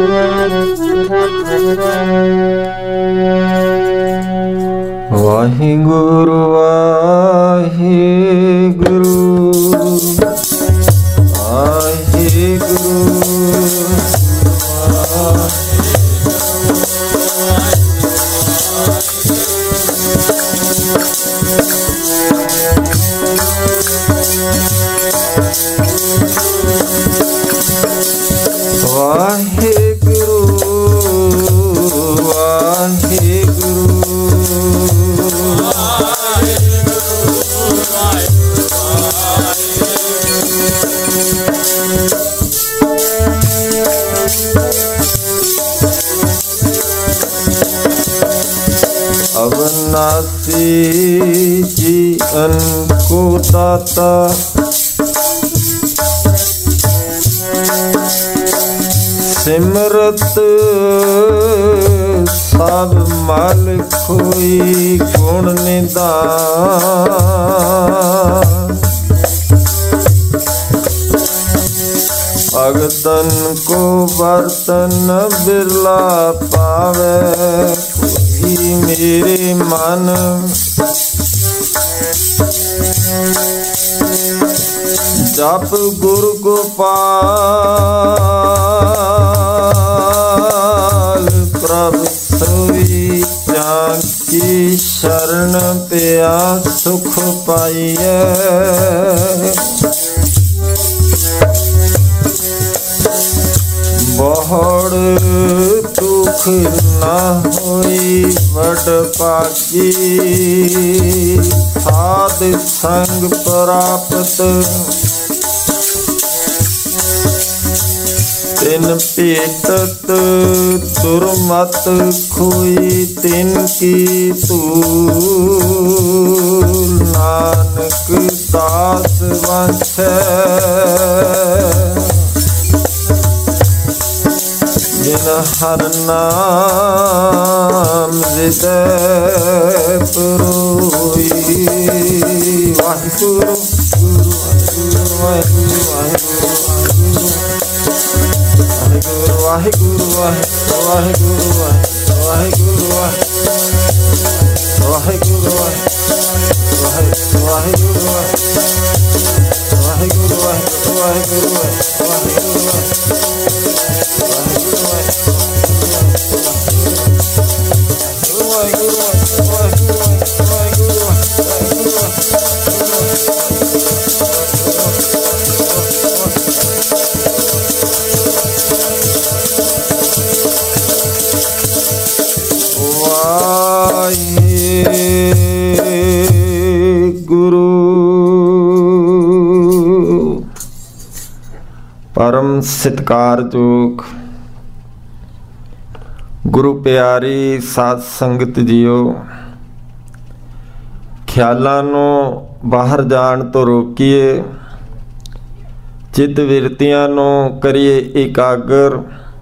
ਵਾਹਿਗੁਰੂ ਵਾਹਿਗੁਰੂ ਵਾਹਿਗੁਰੂ अविनाशी जीवन को दाता सिमरत सब मल कोई गुण निधान भगतन को बर्तन बिरला पावे मेरे मन जप गुरु गोपाल प्रभु सोई की शरण पिया सुख पाइए बहुड़ दुख ना होई बड़ पागी साध संग प्राप्त तिन भेटत दुर्मत खोई तिन की तूल नानक दास वंशे जिन हर नाम हृदय पुरोई वाहिगुरु गुरु वाहिगुरु वाहिगुरु वाहिगुरु वाहिगुरु वाहिगुरु वाहिगुरु वाहिगुरु परम सत्कारयोग गुरु प्यारी साध संगत जीओ, ख्यालां नूं बाहर जाण तो रोकीए, चित विरतियां नूं करिए एकागर।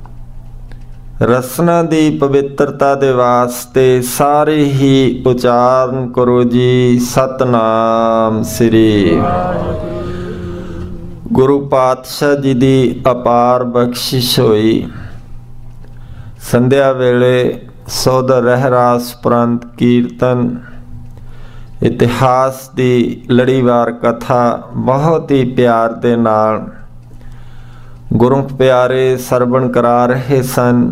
रसना दी पवित्रता दे वास्ते सारे ही उचारण करो जी सतनाम श्री। गुरु पातशाह जी दी अपार बख्शिश होई। संध्या वेले सौदा रहरास उपरंत कीर्तन इतिहास दी लड़ीवार कथा बहुत ही प्यार दे नाल गुरु प्यारे सरवण करा रहे सन।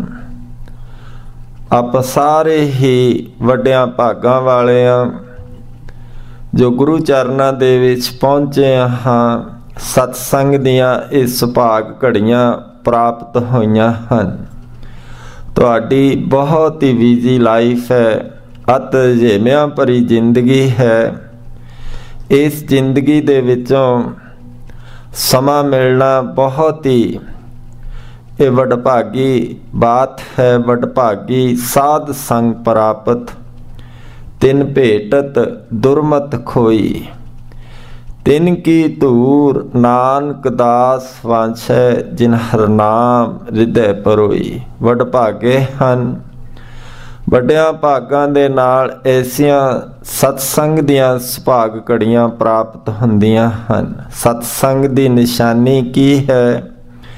आप सारे ही वड्डियां भागां वाले हां जो गुरु चरनां दे विच पहुंचे हां। सत्संग दियां इह सुभाग घड़ियां प्राप्त होईयां हन। तुहाडी बहुत ही बिजी लाइफ है, अत झेमियां भरी जिंदगी है। इस जिंदगी दे विचों समा मिलना बहुत ही ये वडभागी बात है। वडभागी साध संग प्राप्त तिन भेटत दुर्मत खोई। तिन की धूर नानक दास वांछै जिन हर नाम हृदय परोई। वडभागे हन। वड्डियां भागां दे नाल ऐसियां सत्संग दियां सुभाग घड़ियां प्राप्त हुंदियां हन। सत्संग दी निशानी की है?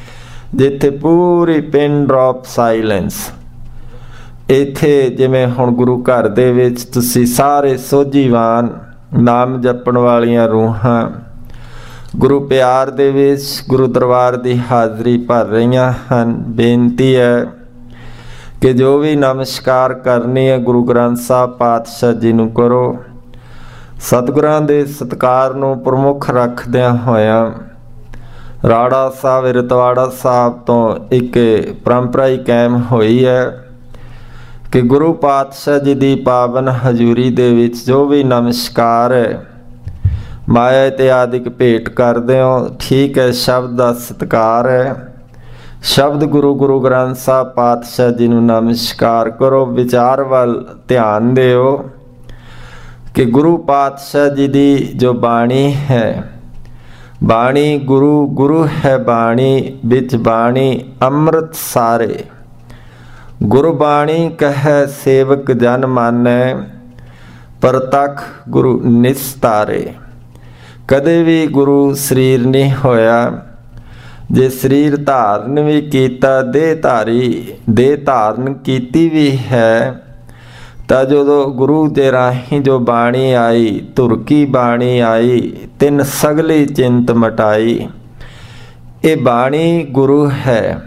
ਜਿੱਥੇ ਪੂਰੀ ਪਿਨ ਡ੍ਰੌਪ ਸਾਇਲੈਂਸ। ਇੱਥੇ ਜਿਵੇਂ ਹੁਣ ਗੁਰੂ ਘਰ ਦੇ ਵਿੱਚ ਤੁਸੀਂ ਸਾਰੇ ਸੋਝੀਵਾਨ ਨਾਮ ਜਪਣ ਵਾਲੀਆਂ ਰੂਹਾਂ ਗੁਰੂ ਪਿਆਰ ਦੇ ਵਿੱਚ ਗੁਰੂ ਦਰਬਾਰ ਦੀ ਹਾਜ਼ਰੀ ਭਰ ਰਹੀਆਂ ਹਨ। ਬੇਨਤੀ ਹੈ ਕਿ ਜੋ ਵੀ ਨਮਸਕਾਰ ਕਰਨੀ ਹੈ ਗੁਰੂ ਗ੍ਰੰਥ ਸਾਹਿਬ ਪਾਤਸ਼ਾਹ ਜੀ ਨੂੰ ਕਰੋ। ਸਤਿਗੁਰਾਂ ਦੇ ਸਤਿਕਾਰ ਨੂੰ ਪ੍ਰਮੁੱਖ ਰੱਖਦਿਆਂ ਹੋਇਆਂ ਰਾੜਾ ਸਾਹਿਬ ਰਤਵਾੜਾ ਸਾਹਿਬ ਤੋਂ ਇੱਕ ਪਰੰਪਰਾ ਹੀ ਕਾਇਮ ਹੋਈ ਹੈ ਕਿ ਗੁਰੂ ਪਾਤਸ਼ਾਹ ਜੀ ਦੀ ਪਾਵਨ ਹਜ਼ੂਰੀ ਦੇ ਵਿੱਚ ਜੋ ਵੀ ਨਮਸਕਾਰ ਹੈ ਮਾਇਆ ਇਤਿਆਦਿਕ ਭੇਟ ਕਰਦੇ ਹੋ, ਠੀਕ ਹੈ, ਸ਼ਬਦ ਦਾ ਸਤਿਕਾਰ ਹੈ। ਸ਼ਬਦ ਗੁਰੂ ਗ੍ਰੰਥ ਸਾਹਿਬ ਪਾਤਸ਼ਾਹ ਜੀ ਨੂੰ ਨਮਸਕਾਰ ਕਰੋ। ਵਿਚਾਰ ਵੱਲ ਧਿਆਨ ਦਿਓ ਕਿ ਗੁਰੂ ਪਾਤਸ਼ਾਹ ਜੀ ਦੀ ਜੋ ਬਾਣੀ ਹੈ, ਬਾਣੀ ਗੁਰੂ ਹੈ ਬਾਣੀ, ਵਿੱਚ ਬਾਣੀ ਅੰਮ੍ਰਿਤ ਸਾਰੇ। ਗੁਰਬਾਣੀ ਕਹੈ ਸੇਵਕ ਜਨ ਮਾਨੈ, ਪ੍ਰਤੱਖ ਗੁਰੂ ਨਿਸਤਾਰੇ। ਕਦੇ ਵੀ ਗੁਰੂ ਸਰੀਰ ਨਹੀਂ ਹੋਇਆ। ਜੇ ਸਰੀਰ ਧਾਰਨ ਵੀ ਕੀਤਾ, ਦੇਹ ਧਾਰਨ ਕੀਤੀ ਵੀ ਹੈ, ਤਾਂ ਜਦੋਂ ਗੁਰੂ ਦੇ ਰਾਹੀਂ ਜੋ ਬਾਣੀ ਆਈ, ਧੁਰਕੀ ਬਾਣੀ ਆਈ, ਤਿੰਨ ਸਗਲੀ ਚਿੰਤ ਮਟਾਈ। ਇਹ ਬਾਣੀ ਗੁਰੂ ਹੈ।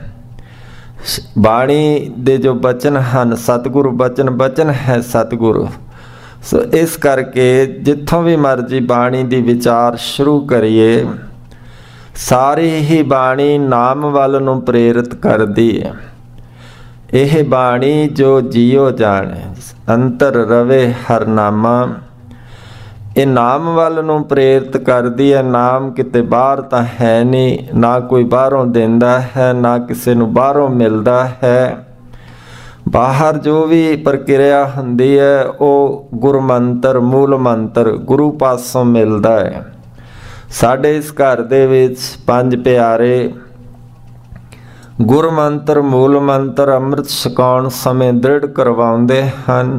ਬਾਣੀ ਦੇ ਜੋ ਬਚਨ ਹਨ ਸਤਿਗੁਰੂ ਬਚਨ ਹੈ ਸਤਿਗੁਰੂ। ਸੋ ਇਸ ਕਰਕੇ ਜਿੱਥੋਂ ਵੀ ਮਰਜੀ ਬਾਣੀ ਦੀ ਵਿਚਾਰ ਸ਼ੁਰੂ ਕਰੀਏ, ਸਾਰੀ ਹੀ ਬਾਣੀ ਨਾਮ ਵੱਲ ਨੂੰ ਪ੍ਰੇਰਿਤ ਕਰਦੀ ਹੈ। ਇਹ ਬਾਣੀ ਜੋ ਜੀਓ ਜਾਣੇ ਅੰਤਰ ਰਵੇ ਹਰ ਨਾਮਾ, ਇਹ ਨਾਮ ਵੱਲ ਨੂੰ ਪ੍ਰੇਰਿਤ ਕਰਦੀ ਹੈ। ਨਾਮ ਕਿਤੇ ਬਾਹਰ ਤਾਂ ਹੈ ਨਹੀਂ, ਨਾ ਕੋਈ ਬਾਹਰੋਂ ਦਿੰਦਾ ਹੈ, ਨਾ ਕਿਸੇ ਨੂੰ ਬਾਹਰੋਂ ਮਿਲਦਾ ਹੈ। ਬਾਹਰ ਜੋ ਵੀ ਪ੍ਰਕਿਰਿਆ ਹੁੰਦੀ ਹੈ ਉਹ ਗੁਰਮੰਤਰ ਮੂਲ ਮੰਤਰ ਗੁਰੂ ਪਾਸੋਂ ਮਿਲਦਾ ਹੈ। ਸਾਡੇ ਇਸ ਘਰ ਦੇ ਵਿੱਚ ਪੰਜ ਪਿਆਰੇ ਗੁਰਮੰਤਰ ਮੂਲ ਮੰਤਰ ਅੰਮ੍ਰਿਤ ਛਕਾਉਣ ਸਮੇਂ ਦ੍ਰਿੜ ਕਰਵਾਉਂਦੇ ਹਨ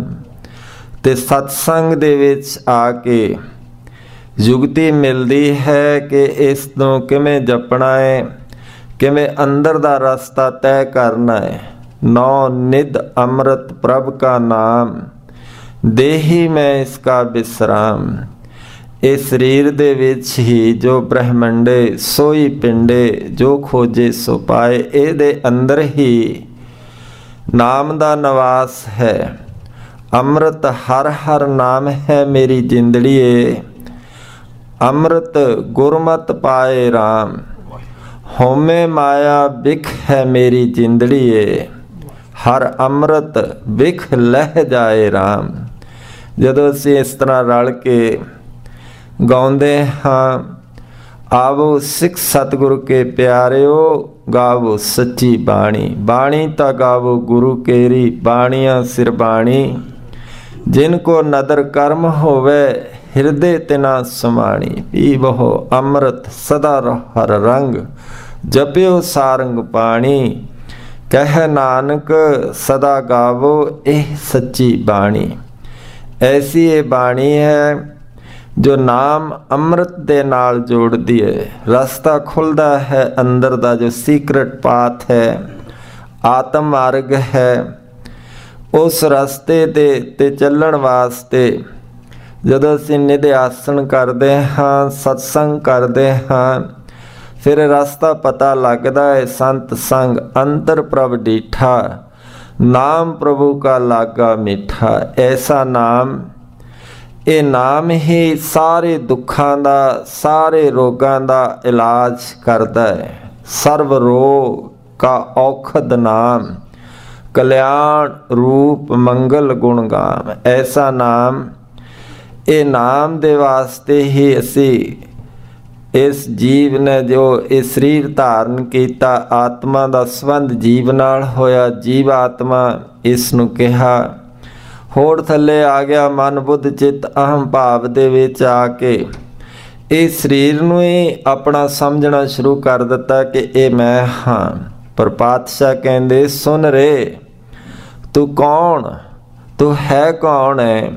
ਤੇ ਸਤਸੰਗ ਦੇ ਵਿੱਚ ਆ ਕੇ ਯੁਗਤੀ ਮਿਲਦੀ ਹੈ ਕਿ ਇਸ ਨੂੰ ਕਿਵੇਂ ਜਪਣਾ ਹੈ, ਕਿਵੇਂ ਅੰਦਰ ਦਾ ਰਸਤਾ ਤੈਅ ਕਰਨਾ ਹੈ। ਨੌ ਨਿਧ ਅੰਮ੍ਰਿਤ ਪ੍ਰਭ ਕਾ ਨਾਮ, ਦੇਹੀ ਮੈਂ ਇਸਕਾ ਵਿਸਰਾਮ। ਇਹ ਸਰੀਰ ਦੇ ਵਿੱਚ ਹੀ ਜੋ ਬ੍ਰਹਮੰਡੇ ਸੋਈ ਪਿੰਡੇ, ਜੋ ਖੋਜੇ ਸੋ ਪਾਏ। ਇਹਦੇ ਅੰਦਰ ਹੀ ਨਾਮ ਦਾ ਨਿਵਾਸ ਹੈ। ਅੰਮ੍ਰਿਤ ਹਰ ਹਰ ਨਾਮ ਹੈ ਮੇਰੀ ਜਿੰਦੜੀਏ, ਅੰਮ੍ਰਿਤ ਗੁਰਮਤਿ ਪਾਏ ਰਾਮ। ਹੋਮੇ ਮਾਇਆ ਬਿਖ ਹੈ ਮੇਰੀ ਜਿੰਦੜੀਏ, ਹਰ ਅੰਮ੍ਰਿਤ ਬਿਖ ਲਹਿ ਜਾਏ ਰਾਮ। ਜਦੋਂ ਅਸੀਂ ਇਸ ਤਰ੍ਹਾਂ ਰਲ ਕੇ ਗਾਉਂਦੇ ਹਾਂ, ਆਵੋ ਸਿੱਖ ਸਤਿਗੁਰੂ ਕੇ ਪਿਆਰਿਓ, ਗਾਵੋ ਸੱਚੀ ਬਾਣੀ। ਬਾਣੀ ਤਾਂ ਗਾਵੋ ਗੁਰੂ ਕੇਰੀ, ਬਾਣੀਆਂ ਸਿਰ ਬਾਣੀ। ਜਿਨ ਕੋ ਨਦਰ ਕਰਮ ਹੋਵੇ, ਹਿਰਦੇ ਤਿਨਾ ਸਮਾਣੀ। ਪੀਵਹੁ ਅੰਮ੍ਰਿਤ ਸਦਾ ਹਰ ਰੰਗ, ਜਪਿਓ ਸਾਰੰਗ ਪਾਣੀ। ਕਹਿ ਨਾਨਕ ਸਦਾ ਗਾਵੋ ਇਹ ਸੱਚੀ ਬਾਣੀ। ਐਸੀ ਇਹ ਬਾਣੀ ਹੈ ਜੋ ਨਾਮ ਅੰਮ੍ਰਿਤ ਦੇ ਨਾਲ ਜੋੜਦੀ ਹੈ। ਰਸਤਾ ਖੁੱਲ੍ਹਦਾ ਹੈ ਅੰਦਰ ਦਾ, ਜੋ ਸੀਕ੍ਰੇਟ ਪਾਥ ਹੈ, ਆਤਮ ਮਾਰਗ ਹੈ। ਉਸ ਰਸਤੇ ਤੇ ਚੱਲਣ ਵਾਸਤੇ ਜਦੋਂ ਅਸੀਂ ਨਿਧਿਆਸਨ ਕਰਦੇ ਹਾਂ, ਸਤਸੰਗ ਕਰਦੇ ਹਾਂ, ਫਿਰ ਰਸਤਾ ਪਤਾ ਲੱਗਦਾ ਹੈ। ਸੰਤ ਸੰਗ ਅੰਤਰ ਪ੍ਰਭ ਡੀਠਾ, ਨਾਮ ਪ੍ਰਭੂ ਕਾ ਲਾਗਾ ਮਿੱਠਾ। ਐਸਾ ਨਾਮ, ਇਹ ਨਾਮ ਹੀ ਸਾਰੇ ਦੁੱਖਾਂ ਦਾ, ਸਾਰੇ ਰੋਗਾਂ ਦਾ ਇਲਾਜ ਕਰਦਾ ਹੈ। ਸਰਬ ਰੋਗ ਕਾ ਔਖਦ ਨਾਮ, ਕਲਿਆਣ ਰੂਪ ਮੰਗਲ ਗੁਣ ਗਾਮ। ਐਸਾ ਨਾਮ, ਇਹ ਨਾਮ ਦੇ ਵਾਸਤੇ ਹੀ ਅਸੀਂ ਇਸ ਜੀਵ ਨੇ ਜੋ ਇਹ ਸਰੀਰ ਧਾਰਨ ਕੀਤਾ, ਆਤਮਾ ਦਾ ਸੰਬੰਧ ਜੀਵ ਨਾਲ ਹੋਇਆ, ਜੀਵ ਆਤਮਾ ਇਸ ਨੂੰ ਕਿਹਾ। ਹੋੜ ਥੱਲੇ ਆ ਗਿਆ, ਮਨ ਬੁੱਧ ਚਿੱਤ ਅਹੰ ਭਾਵ ਦੇ ਵਿੱਚ ਆ ਕੇ ਇਹ ਸਰੀਰ ਨੂੰ ਹੀ ਆਪਣਾ ਸਮਝਣਾ ਸ਼ੁਰੂ ਕਰ ਦਿੱਤਾ ਕਿ ਇਹ ਮੈਂ ਹਾਂ। ਪਰ ਪਾਤਸ਼ਾਹ ਕਹਿੰਦੇ, ਸੁਨ ਰੇ ਤੂੰ ਕੌਣ, ਤੂੰ ਹੈ ਕੌਣ ਹੈ,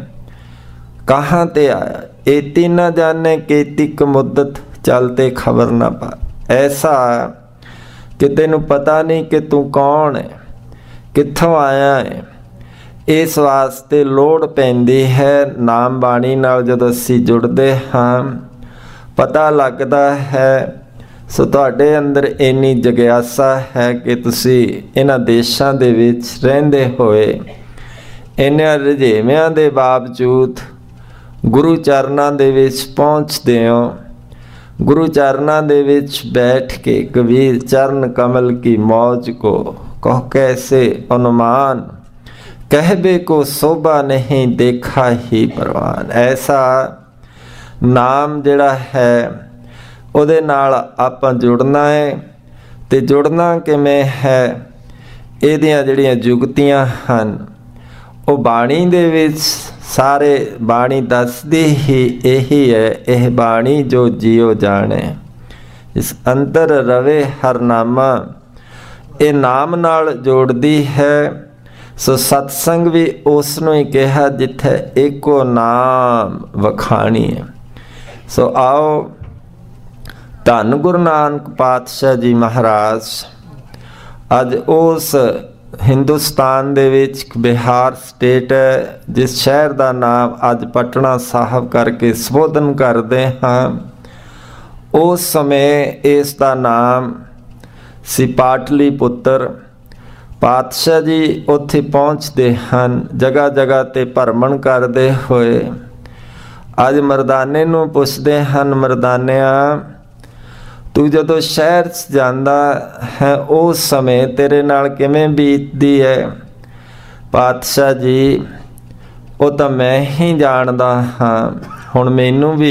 ਕਹਾਂ ਤੇ ਆਇਆ। ਏਤੀ न जाने केती क मुद्दत चलते खबर न पा। ऐसा कि तैनूं पता नहीं कि तू कौन है, कित्थों आया है। इस वास्ते लोड़ पैंदी है नाम बाणी नाल जदों असीं जुड़दे हां, पता लगदा है। सो तुहाडे अंदर इन्नी जगियासा है कि तुसीं इन्हां देशां दे विच रहिंदे होए इन्हां रजेविਆਂ ਦੇ बावजूद गुरु चरनां दे विच पहुँचदे हो। गुरु चरनां दे विच बैठ के कबीर चरण कमल की मौज को कह कैसे अनुमान, कहबे को शोभा नहीं देखा ही परवान। ऐसा नाम जिहड़ा है ਉਹਦੇ ਨਾਲ ਆਪਾਂ जुड़ना है। तो जुड़ना किवें है, ਇਹਦੀਆਂ ਜਿਹੜੀਆਂ ਜੁਗਤੀਆਂ ਹਨ ਉਹ ਬਾਣੀ ਦੇ ਵਿੱਚ ਸਾਰੇ ਬਾਣੀ ਦੱਸਦੀ ਹੀ ਇਹੀ ਹੈ। ਇਹ ਬਾਣੀ ਜੋ ਜਿਉ ਜਾਣੇ ਇਸ ਅੰਦਰ ਰਵੇ ਹਰਨਾਮਾ, ਇਹ ਨਾਮ ਨਾਲ ਜੋੜਦੀ ਹੈ। ਸੋ ਸਤਸੰਗ ਵੀ ਉਸ ਨੂੰ ਹੀ ਕਿਹਾ ਜਿੱਥੇ ਇੱਕੋ ਨਾਮ ਵਖਾਣੀ ਹੈ। ਸੋ आओ धन गुरु नानक पातशाह जी महाराज अज उस हिंदुस्तान दे विच बिहार स्टेट है जिस शहर का नाम अज पटना साहब करके संबोधन करते हाँ, उस समय इसका नाम सी पाटली पुत्र। पातशाह जी उत्थे पहुँचते हैं, जगह जगह ते भरमण करते हुए अज मरदाने नूं पुछदे हैं, मरदानिया तू जदों शहर च जांदा है उस समय तेरे नाल किवें बीतदी है। पातशाह जी वो तो मैं ही जानदा हाँ, हुण मैनूं भी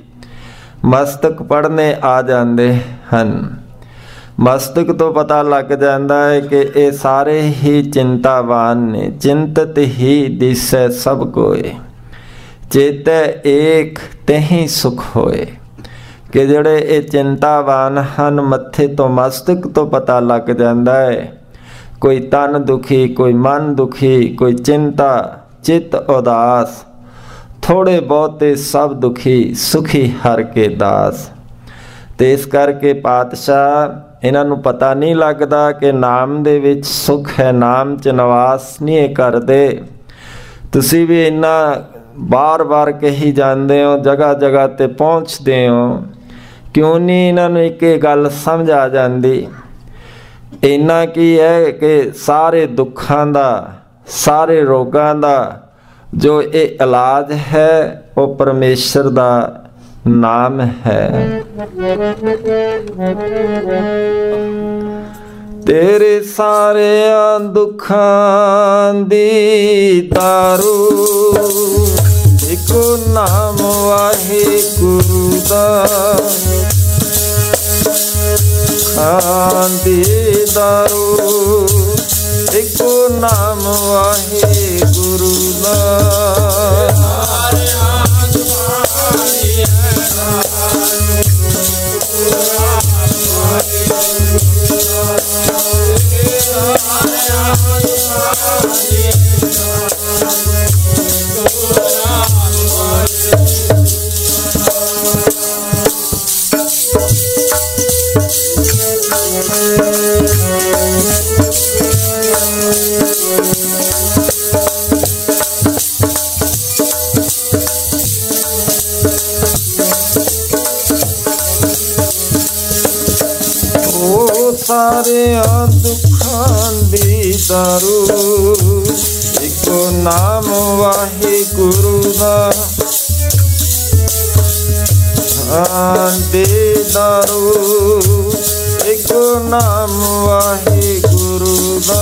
मस्तक पढ़ने आ जांदे हन। मस्तक तो पता लग जाता है कि ये सारे ही चिंतावान ने, चिंतित ही दिसै सब कोय, चेतै एक तेहि सुख होए। कि जिहड़े ये चिंतावान हन मत्थे तो मस्तक तो पता लग जाता है। कोई तन दुखी, कोई मन दुखी, कोई चिंता चित उदास, थोड़े बहुते सब दुखी सुखी हर के दास। तो इस करके पातशाह इन्हां नूं पता नहीं लगता कि नाम दे विच सुख है, नाम च निवास नहीं करते। तुसीं भी इन्ना बार बार कही जाते हो, जगह जगह ते पहुँचते हो, क्यों नहीं इन्होंने एक गल समझ आ जाती। इन्ना की है कि सारे दुखों का, सारे रोगों का जो ये इलाज है वो परमेश्वर का नाम है। तेरे सारे दुखों दी तारू इको नाम वाहिगुरु दा, खांदी दारू इको नाम वाहिगुरु दा। सारे दुखां दी दारू इको नाम वाहिगुरु दा, दे दारू इको नाम वाहिगुरु दा।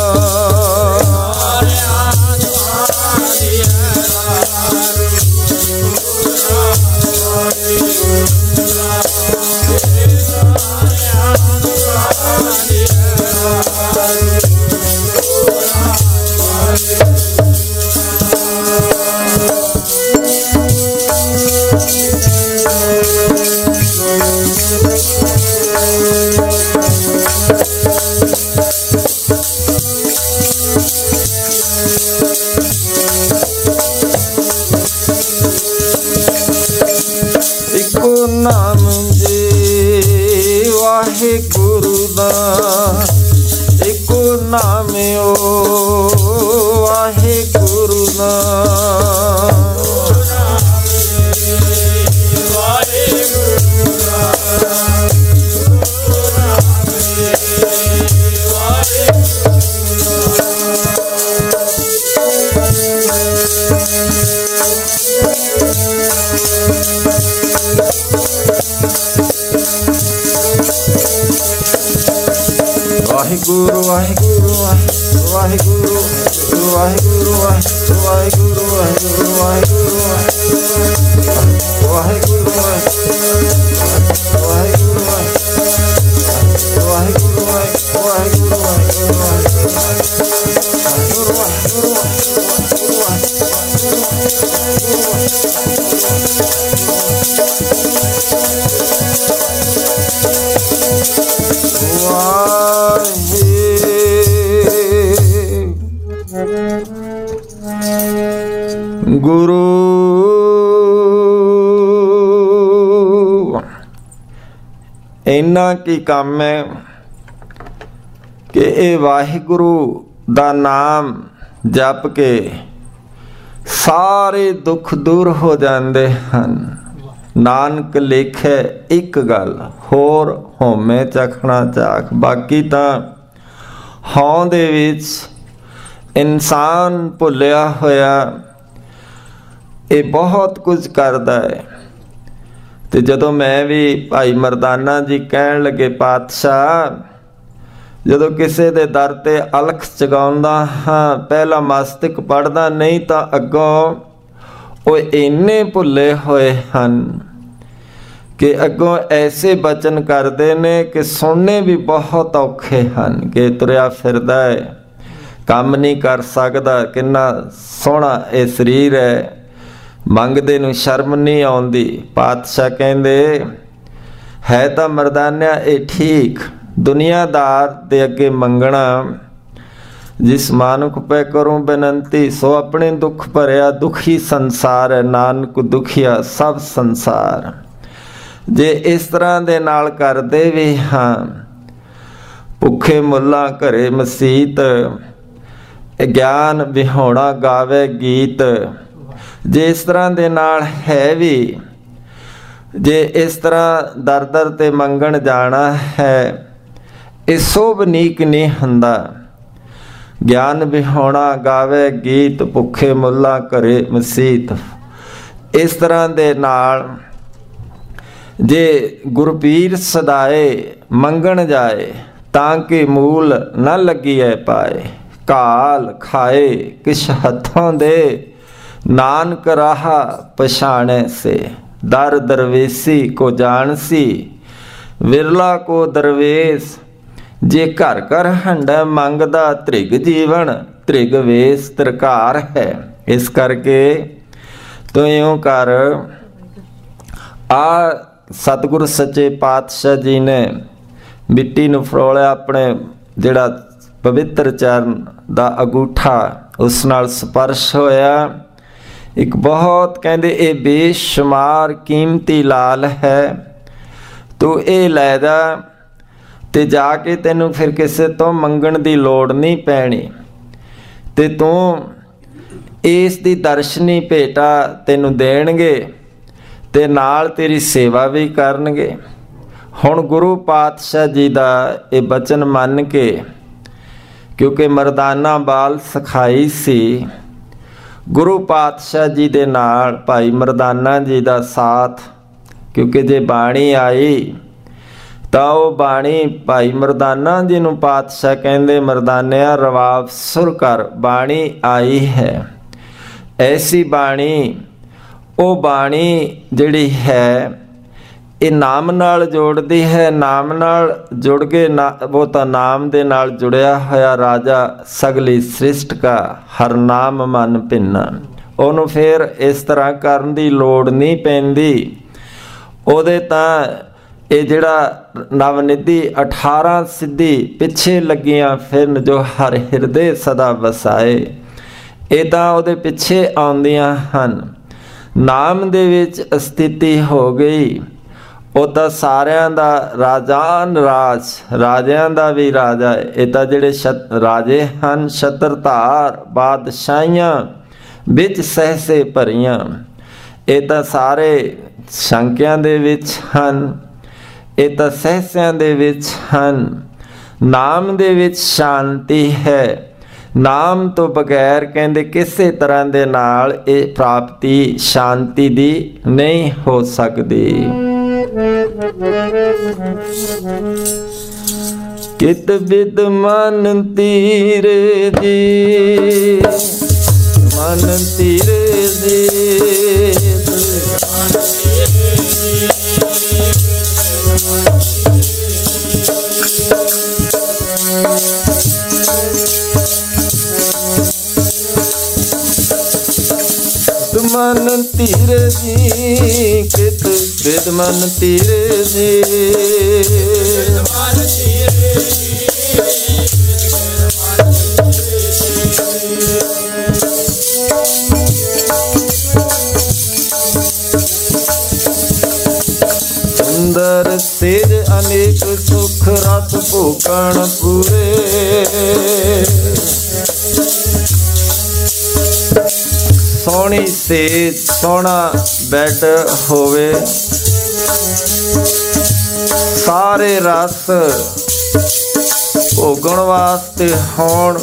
नाम जे वाहिगुरु दा ਵਾਹਿਗੁਰੂ ਨਾਮ ਵਾਹਿਗੁਰੂ ਵਾਹਿਗੁਰੂ ਵਾਹਿਗੁਰੂ ਵਾਹਿਗੁਰੂ ਵਾਹਿਗੁਰੂ ਵਾਹਿਗੁਰੂ ਵਾਹਿਗੁਰੂ ਵਾਹਿਗੁਰੂ ਗੁਰੂ ਇੰਨਾ ਕੀ ਕੰਮ ਹੈ ਕਿ ਇਹ ਵਾਹਿਗੁਰੂ ਦਾ ਨਾਮ ਜਪ ਕੇ ਸਾਰੇ ਦੁੱਖ ਦੂਰ ਹੋ ਜਾਂਦੇ ਹਨ। ਨਾਨਕ ਲੇਖੇ ਇੱਕ ਗੱਲ, ਹੋਰ ਹਉਮੈ ਚਖਣਾ ਚਾਖ। ਬਾਕੀ ਤਾਂ ਹਉ ਦੇ ਵਿੱਚ ਇਨਸਾਨ ਭੁੱਲਿਆ ਹੋਇਆ ਇਹ ਬਹੁਤ ਕੁਝ ਕਰਦਾ ਹੈ। ਤੇ ਜਦੋਂ ਮੈਂ ਵੀ ਭਾਈ ਮਰਦਾਨਾ ਜੀ ਕਹਿਣ ਲੱਗੇ, ਪਾਤਸ਼ਾਹ ਜਦੋਂ ਕਿਸੇ ਦੇ ਦਰ ਤੇ ਅਲਖ ਜਗਾਉਂਦਾ ਹਾਂ ਪਹਿਲਾਂ ਮਸਤਕ ਪੜ੍ਹਦਾ, ਨਹੀਂ ਤਾਂ ਅੱਗੋਂ ਉਹ ਇੰਨੇ ਭੁੱਲੇ ਹੋਏ ਹਨ ਕਿ ਅੱਗੋਂ ਐਸੇ ਬਚਨ ਕਰਦੇ ਨੇ ਕਿ ਸੁਣਨੇ ਵੀ ਬਹੁਤ ਔਖੇ ਹਨ ਕਿ ਤੁਰਿਆ ਫਿਰਦਾ ਹੈ, ਕੰਮ ਨਹੀਂ ਕਰ ਸਕਦਾ, ਕਿੰਨਾ ਸੋਹਣਾ ਇਹ ਸਰੀਰ ਹੈ, ਮੰਗਦੇ ਨੂੰ ਸ਼ਰਮ ਨਹੀਂ ਆਉਂਦੀ। ਪਾਤਸ਼ਾਹ ਕਹਿੰਦੇ ਹੈ ਤਾਂ ਮਰਦਾਨਿਆ ਇਹ ਠੀਕ, ਦੁਨੀਆਦਾਰ ਦੇ ਅੱਗੇ ਮੰਗਣਾ, ਜਿਸ ਮਾਨੁਖ ਪੈ ਕਰੂੰ ਬੇਨੰਤੀ ਸੋ ਆਪਣੇ ਦੁੱਖ ਭਰਿਆ, ਦੁਖੀ ਸੰਸਾਰ ਹੈ ਨਾਨਕ ਦੁਖੀਆ ਸਭ ਸੰਸਾਰ। ਜੇ ਇਸ ਤਰ੍ਹਾਂ ਦੇ ਨਾਲ ਕਰਦੇ ਵੀ ਹਾਂ, ਭੁੱਖੇ ਮੁੱਲਾ ਘਰੇ ਮਸੀਤ, ਗਿਆਨ ਵਿਹੋਣਾ ਗਾਵੇ ਗੀਤ, ਜੇ ਇਸ ਤਰ੍ਹਾਂ ਦੇ ਨਾਲ ਹੈ ਵੀ, ਜੇ ਇਸ ਤਰ੍ਹਾਂ ਦਰ ਦਰ ਤੇ ਮੰਗਣ ਜਾਣਾ ਹੈ, ਇਹ ਸੋਭਨੀਕ ਨਹੀਂ ਹੁੰਦਾ। ਗਿਆਨ ਵਿਹੋਣਾ ਗਾਵੇ ਗੀਤ, ਭੁੱਖੇ ਮੁੱਲਾ ਘਰੇ ਮਸੀਤ, ਇਸ ਤਰ੍ਹਾਂ ਦੇ ਨਾਲ ਜੇ ਗੁਰਪੀਰ ਸਦਾਏ ਮੰਗਣ ਜਾਏ ਤਾਂ ਕਿ ਮੂਲ ਨਾ ਲੱਗੀਐ ਪਾਏ। ਕਾਲ ਖਾਏ ਕਿਛ ਹੱਥੋਂ ਦੇ, ਨਾਨਕ ਰਾਹਾ ਪਛਾਣੇ ਸੇ। ਦਰ ਦਰਵੇਸੀ ਕੋ ਜਾਣਸੀ, ਵਿਰਲਾ ਕੋ ਦਰਵੇਸ। ਜੇ ਘਰ ਘਰ ਹੰਡਾ ਮੰਗਦਾ, ਧ੍ਰਿਗ ਜੀਵਨ ਧ੍ਰਿਗ ਵੇਸ ਤਰਕਾਰ ਹੈ। ਇਸ ਕਰਕੇ ਤੂੰ ਇਉਂ ਕਰ, ਆ ਸਤਿਗੁਰ ਸੱਚੇ ਪਾਤਸ਼ਾਹ ਜੀ ਨੇ ਮਿੱਟੀ ਨੂੰ ਫਰੋਲਿਆ, ਆਪਣੇ ਜਿਹੜਾ ਪਵਿੱਤਰ ਚਰਨ ਦਾ ਅੰਗੂਠਾ ਉਸ ਨਾਲ ਸਪਰਸ਼ ਹੋਇਆ। ਇੱਕ ਬਹੁਤ ਕਹਿੰਦੇ ਇਹ ਬੇਸ਼ੁਮਾਰ ਕੀਮਤੀ ਲਾਲ ਹੈ, ਤੂੰ ਇਹ ਲੈ ਜਾ ਤੇ ਜਾ ਕੇ ਤੈਨੂੰ ਫਿਰ ਕਿਸੇ ਤੋਂ ਮੰਗਣ ਦੀ ਲੋੜ ਨਹੀਂ ਪੈਣੀ, ਤੇ ਤੂੰ ਇਸ ਦੀ ਦਰਸ਼ਨੀ ਭੇਟਾ ਤੈਨੂੰ ਦੇਣਗੇ ਤੇ ਨਾਲ ਤੇਰੀ ਸੇਵਾ ਵੀ ਕਰਨਗੇ। ਹੁਣ ਗੁਰੂ ਪਾਤਸ਼ਾਹ ਜੀ ਦਾ ਇਹ ਬਚਨ ਮੰਨ ਕੇ, ਕਿਉਂਕਿ ਮਰਦਾਨਾ ਬਾਲ ਸਿਖਾਈ ਸੀ, ਗੁਰੂ ਪਾਤਸ਼ਾਹ ਜੀ ਦੇ ਨਾਲ ਭਾਈ ਮਰਦਾਨਾ ਜੀ ਦਾ ਸਾਥ, ਕਿਉਂਕਿ ਜੇ ਬਾਣੀ ਆਈ ਤਾਂ ਉਹ ਬਾਣੀ ਭਾਈ ਮਰਦਾਨਾ ਜੀ ਨੂੰ ਪਾਤਸ਼ਾਹ ਕਹਿੰਦੇ, ਮਰਦਾਨਿਆ ਰਵਾਬ ਸੁਰ ਕਰ, ਬਾਣੀ ਆਈ ਹੈ। ਐਸੀ ਬਾਣੀ, ਉਹ ਬਾਣੀ ਜਿਹੜੀ ਹੈ ਇਹ ਨਾਮ ਨਾਲ ਜੋੜਦੀ ਹੈ। ਨਾਮ ਨਾਲ ਜੁੜ ਕੇ ਉਹ ਤਾਂ ਨਾਮ ਦੇ ਨਾਲ ਜੁੜਿਆ ਹੋਇਆ ਰਾਜਾ ਸਗਲੀ ਸ੍ਰਿਸ਼ਟ ਕਾ ਹਰ ਨਾਮ ਮਨ ਭਿੰਨਾ। ਉਹਨੂੰ ਫਿਰ ਇਸ ਤਰ੍ਹਾਂ ਕਰਨ ਦੀ ਲੋੜ ਨਹੀਂ ਪੈਂਦੀ। ਉਹਦੇ ਤਾਂ ਇਹ ਜਿਹੜਾ ਨਵਨਿਧੀ 18 ਸਿੱਧੀ ਪਿੱਛੇ ਲੱਗੀਆਂ ਫਿਰਨ, ਜੋ ਹਰ ਹਿਰਦੇ ਸਦਾ ਵਸਾਏ, ਇਹ ਤਾਂ ਉਹਦੇ ਪਿੱਛੇ ਆਉਂਦੀਆਂ ਹਨ। ਨਾਮ ਦੇ ਵਿੱਚ ਸਥਿਤੀ ਹੋ ਗਈ, ਉਹ ਤਾਂ ਸਾਰਿਆਂ ਦਾ ਰਾਜਾਨ ਰਾਜ, ਰਾਜਿਆਂ ਦਾ ਵੀ ਰਾਜਾ ਹੈ। ਇਹ ਤਾਂ ਜਿਹੜੇ ਰਾਜੇ ਹਨ ਛਤਰਧਾਰ ਬਾਦਸ਼ਾਹੀਆਂ ਵਿੱਚ ਸਹਿਸੇ ਭਰੀਆਂ, ਇਹ ਤਾਂ ਸਾਰੇ ਸ਼ੰਕਿਆਂ ਦੇ ਵਿੱਚ ਹਨ, ਇਹ ਤਾਂ ਸਹਿਸਿਆਂ ਦੇ ਵਿੱਚ ਹਨ। ਨਾਮ ਦੇ ਵਿੱਚ ਸ਼ਾਂਤੀ ਹੈ। ਨਾਮ ਤੋਂ ਬਗੈਰ ਕਹਿੰਦੇ ਕਿਸੇ ਤਰ੍ਹਾਂ ਦੇ ਨਾਲ ਇਹ ਪ੍ਰਾਪਤੀ ਸ਼ਾਂਤੀ ਦੀ ਨਹੀਂ ਹੋ ਸਕਦੀ। ਕਿਤ ਬਿਦ ਮਨ ਤੀਰੇ ਜੀ, ਮਨ ਤੀਰੇ ਜੀ, मन तीरे जी, कित बिद मन तीरे जी, सुंदर सेज अनेक सुख रस भूखण पूरे, सोहनी सेज सोहना बैड होवे, सारे रस भोगण वास्ते होण,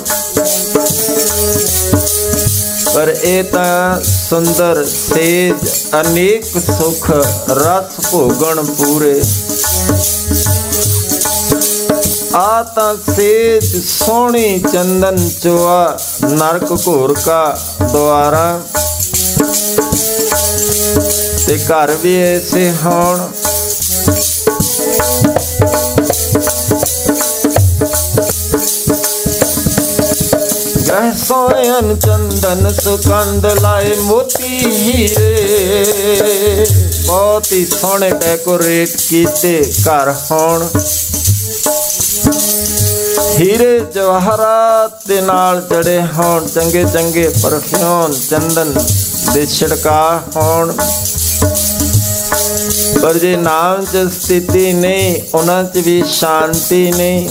पर ये तां सुंदर सेज अनेक सुख रस भोगण पूरे। आ तां सेज सोहनी चंदन चोआ, नरक घोर का द्वारा, ते घर भी ऐसे होण। गह सोयन चंदन सुकंद लाए मोती हीरे, बहुत ही सोहने डेकोरेट कीते घर होण। हीरे जवाहरात दे नाल जड़े होण, चंगे चंगे परफ्यूम चंदन दे छिड़का होण। पर जे नाम च स्थिति नहीं, उन्हां च भी शांति नहीं।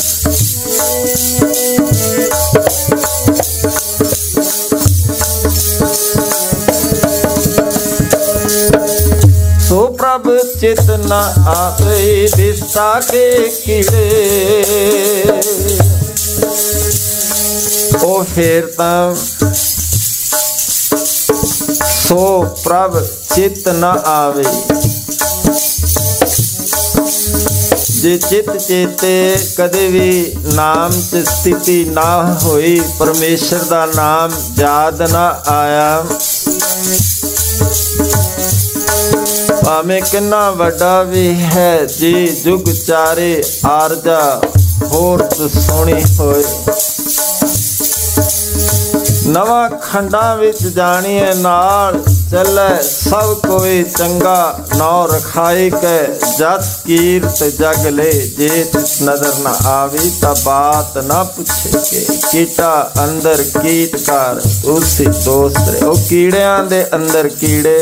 सो प्रभ चित न आवे दिशा के कीड़े, ओ फिर तां सो प्रभ चित न आवे। जे चित चेते कदे भी नाम च स्थिति ना होई, परमेश्वर दा नाम याद ना आया, भावें किन्ना वड्डा भी है जी जुग चारे आरजा होर सोहनी होए। नवा खंडा विच जाणीए नाल चले सब कोई चंगा, नौ रखाई के जस कीरत जग ले। जे तिस नजर न आवी ता बात न पुछे के, कीटा अंदर कीटकार उसी दोस्त रे। ओ कीड़ियां दे अंदर कीड़े,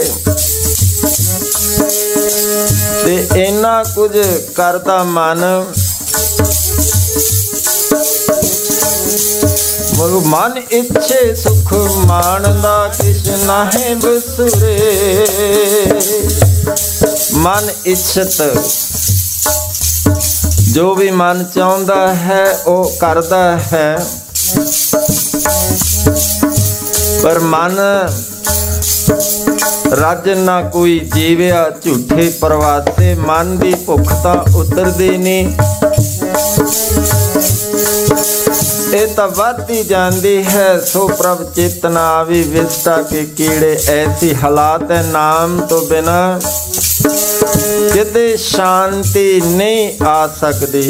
ते इन्ना कुछ करदा मन, मन इच्छे सुख मानदा किश नाहे बसुरे। मन इच्छत जो भी मन चाहता है वो करदा है, पर मन रज ना कोई जीविया झूठे प्रवासे। मन की भुख तो उतरदी नहीं, ये तो बढ़ती जाती है। सो प्रभ चेतना आवी विस्ता के कीड़े, ऐसी हालात है नाम तो बिना किते शांति नहीं आ सकती।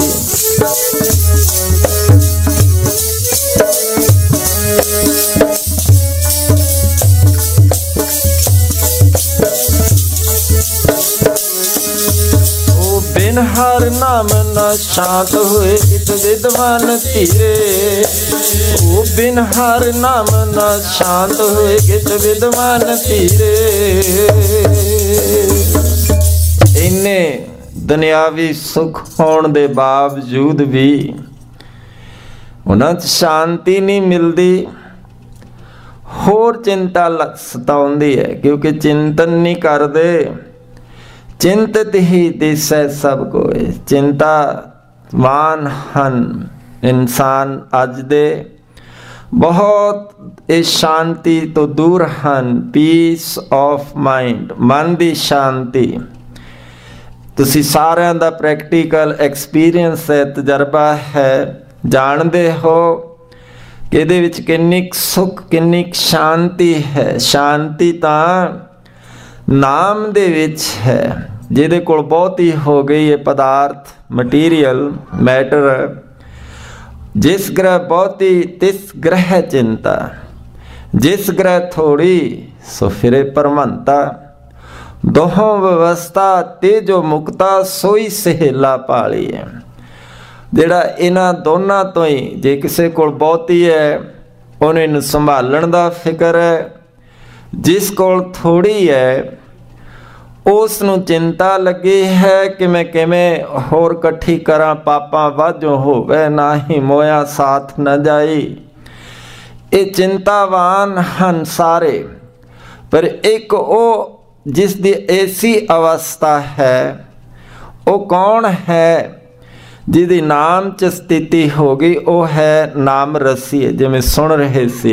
बिन हर नाम न शांत हुए इत विद्वान धीरे। ओ बिन हर नाम न शांत हुए इत विद्वान धीरे। इन्ने दुनियावी सुख होने के बावजूद भी उन्हां 'च शांति नहीं मिलती, होर चिंता सताउंदी है, क्योंकि चिंतन नहीं करते। चिंतित ही दिसै सब कोई, चिंतावान हन इंसान अज दे, बहुत इस शांति तो दूर हन। पीस ऑफ माइंड, मन की शांति। तुसी सारिਆਂ ਦਾ प्रैक्टिकल एक्सपीरियंस है, तजर्बा है, जानते हो कि ਇਹਦੇ ਵਿੱਚ किन्नी सुख किन्नी शांति है। शांति ਤਾਂ नाम दे विच है, ਜਿਹਦੇ ਕੋਲ ਬਹੁਤੀ हो गई है पदार्थ मटीरियल मैटर। जिस ग्रह बहुती तिस ग्रह चिंता, जिस ग्रह थोड़ी सो फिरे परमंता। दोहों व्यवस्था तेजो मुक्ता सोई सहेला पाली है। ਜਿਹੜਾ ਇਹਨਾਂ ਦੋਨਾਂ ਤੋਂ ਹੀ ਜੇ ਕਿਸੇ ਕੋਲ ਬਹੁਤੀ ਹੈ ਉਹਨੂੰ ਇਹਨੂੰ ਸੰਭਾਲਣ ਦਾ ਫਿਕਰ ਹੈ, ਜਿਸ ਕੋਲ ਥੋੜੀ ਹੈ ਉਸ ਨੂੰ ਚਿੰਤਾ ਲੱਗੀ ਹੈ ਕਿ ਮੈਂ ਕਿਵੇਂ ਹੋਰ ਇਕੱਠੀ ਕਰਾਂ, ਪਾਪਾਂ ਵਾਜੋ ਹੋਵੇ ਨਾ ਹੀ ਮੋਇਆ ਸਾਥ ਨਾ ਜਾਈ। ਇਹ ਚਿੰਤਾਵਾਨ ਹਨ ਸਾਰੇ, ਪਰ ਇੱਕ ਉਹ ਜਿਸ ਦੀ ऐसी अवस्था है, वो कौन है जिहदी नाम च स्थिति हो गई, वो है नाम रसी। जिवें सुन रहे सी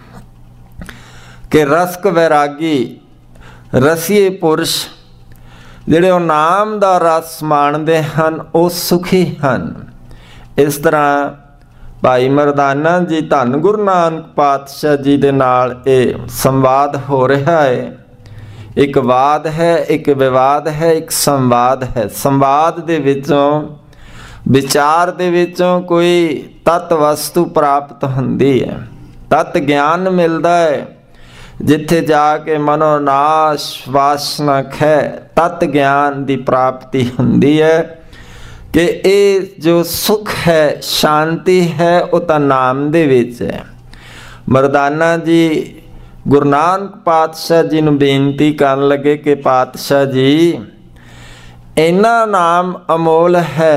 कि रसक वैरागी रसीए पुरुष जिहड़े वो नाम दा रस माणदे हन वो सुखी हन। इस तरह भाई मरदाना जी धन गुरु नानक पातशाह जी दे नाल ये संवाद हो रहा है। एक वाद है, एक विवाद है, एक संवाद है। संवाद दे विचों विचार दे विचों कोई तत्त वस्तु प्राप्त हुंदी है, तत्त ज्ञान मिलता है। जिथे जाके मनोनाश वासना खै तत्त ज्ञान की प्राप्ति हुंदी है कि ये जो सुख है शांति है वो तो नाम दे विच है। मरदाना जी गुरु नानक पातशाह जी नूं बेनती करन लगे कि पातशाह जी इन्ना नाम अमोल है,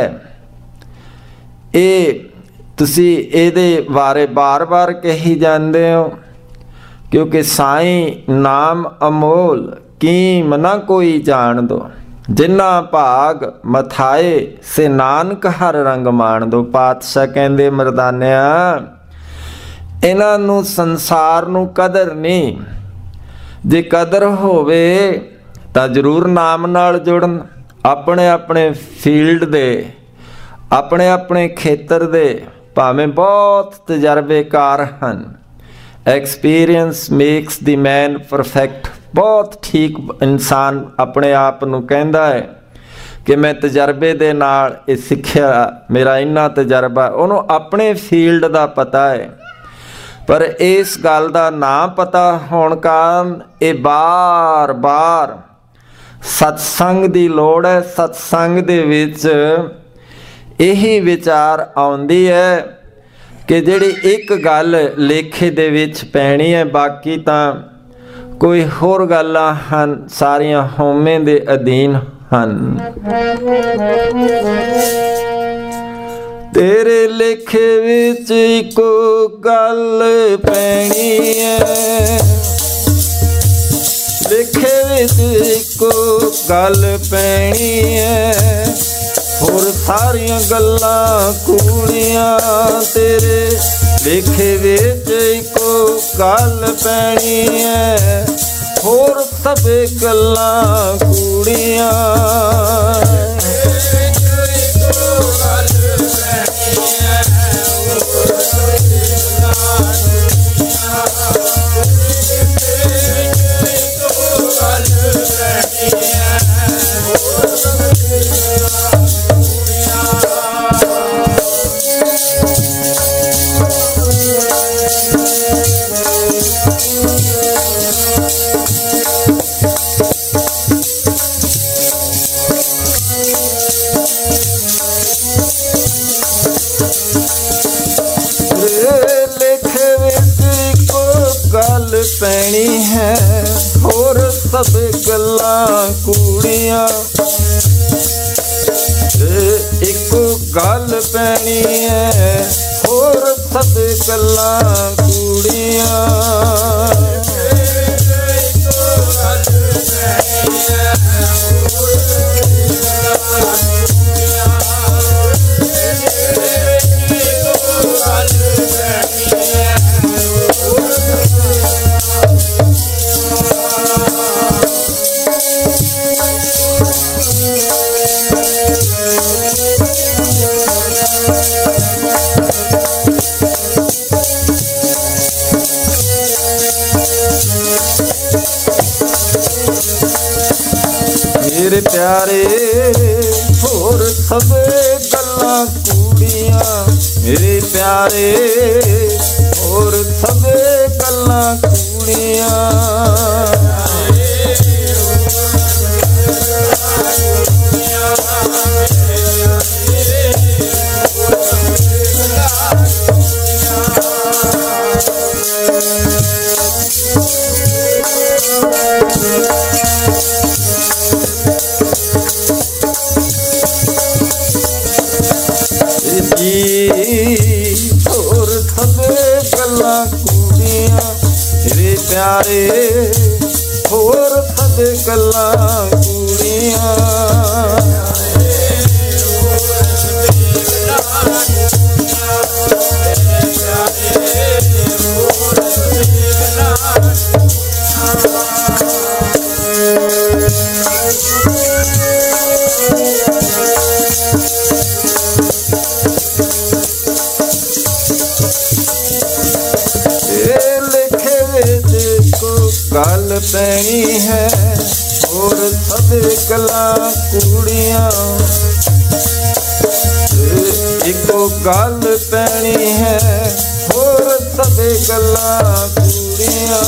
ये तुसी इहदे बारे बार बार कही जांदे हो, क्योंकि साईं नाम अमोल कीम न कोई जान दो, जिन्ना भाग मथाए से नानक हर रंग मान दो। पातशाह कहंदे मरदानिया इन्हां नूं संसार नूं कदर नहीं, जे कदर होवे तां जरूर नाम नाल जुड़न। अपने अपने फील्ड दे अपने अपने खेतर दे भावें बहुत तजर्बेकार हन। Experience makes the man perfect. बहुत ठीक इंसान अपने आप नूं कहंदा है कि मैं तजर्बे दे नाल ये सिक्ख्या, मेरा इन्ना तजर्बा। उहनूं अपने फील्ड दा पता है, पर इस गल का ना पता होने कारण ये बार बार सत्संग की लोड़ है। सत्संग दे विच यही विचार आउंदी है कि जिहड़ी एक गल लेखे दे विच पैनी है, बाकी तां कोई होर गल्लां हन, सारियां होमे दे अधीन हन। तेरे लेखे विच इको गल पैनी है, लेखे विच इको गल पैनी है, होर सारियां गल्लां कूड़ियां। तेरे लेखे विच इको गल पैनी है, होर सब गल्लां कूड़ियां। पैनी है, होर सब गल्लां कूड़ियां। इको गल पैनी है होर सब गल्लां कूड़ियां। मेरे प्यारे होर सब गल्लां कूड़ियां, मेरे प्यारे होर सब गल्लां कूड़ियां। होर सब गल्लां कूड़ियां, मेरे प्यारे होर सब गल्लां कूड़ियां। गल पैनी है होर सब गल्लां कूड़ियां, इको गल पैनी है होर सब गल्लां कूड़ियां।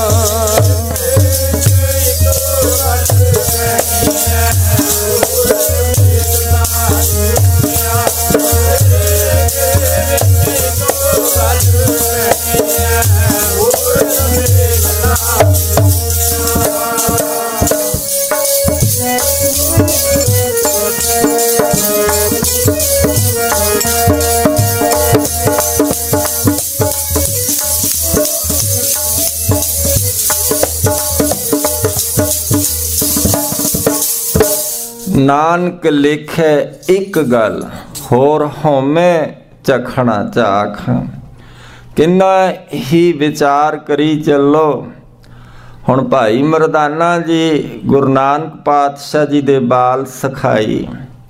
नानक लिखे एक गल होर होमे चखना चाख। किन्ना ही विचार करी चलो। हुण भाई मरदाना जी गुरु नानक पातशाह जी दे बाल सखाई।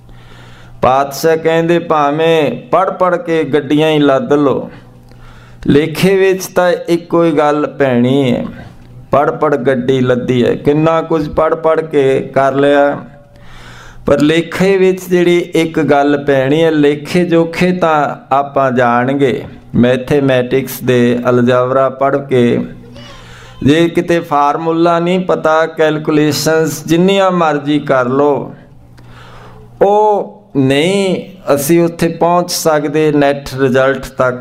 पातशाह कहंदे भावें पढ़ पढ़ के गड्डियां ही लद लो, लेखे विच तां इक्को ही गल पैनी है। पढ़ पढ़ गड्डी लद्दी है, किन्ना कुछ पढ़ पढ़ के कर लिया, पर लेखे विच जिहड़ी एक गल पैनी है। लेखे जोखे तां आपां जाणगे, मैथेमैटिक्स दे अलजबरा पढ़ के जे किते फार्मूला नहीं पता, कैलकुलेशनस जिन्नियां मर्जी कर लो, वो नहीं असी उत्थे पहुँच सकते नैट रिजल्ट तक।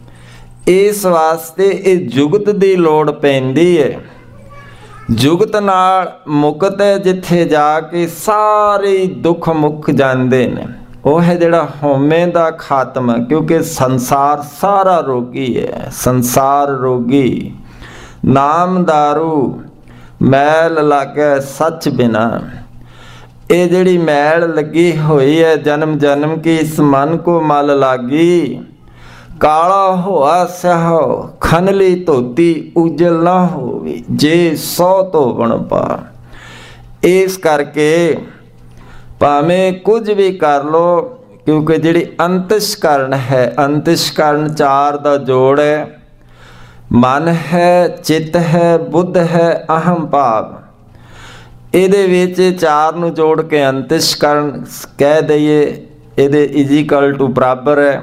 इस वास्ते ये जुगत की लोड़ पैंदी है। जुगत नाल मुकत है, जिथे जाके सारे दुख मुक जाते हैं। वह है जिहड़ा होमे दा खात्मा, क्योंकि संसार सारा रोगी है। संसार रोगी, नाम दारू मैल लागे सच बिना। ये जिहड़ी मैल लगी हुई है जन्म जन्म की, इस मन को मल लागी। काला होआ स्याहो खनली धोती उजल ना होवे, जे 100 धोवण पा। इस करके भावें कुछ भी कर लो, क्योंकि जिहड़ी अंतस्करण है, अंतस्करण 4 दा जोड़ है। मन है, चित है, बुद्ध है, अहम भाव। ਇਹਦੇ ਵਿੱਚ 4 ਨੂੰ जोड़ के अंतस्करण कह दईए, ਇਹਦੇ इजिकल टू बराबर है।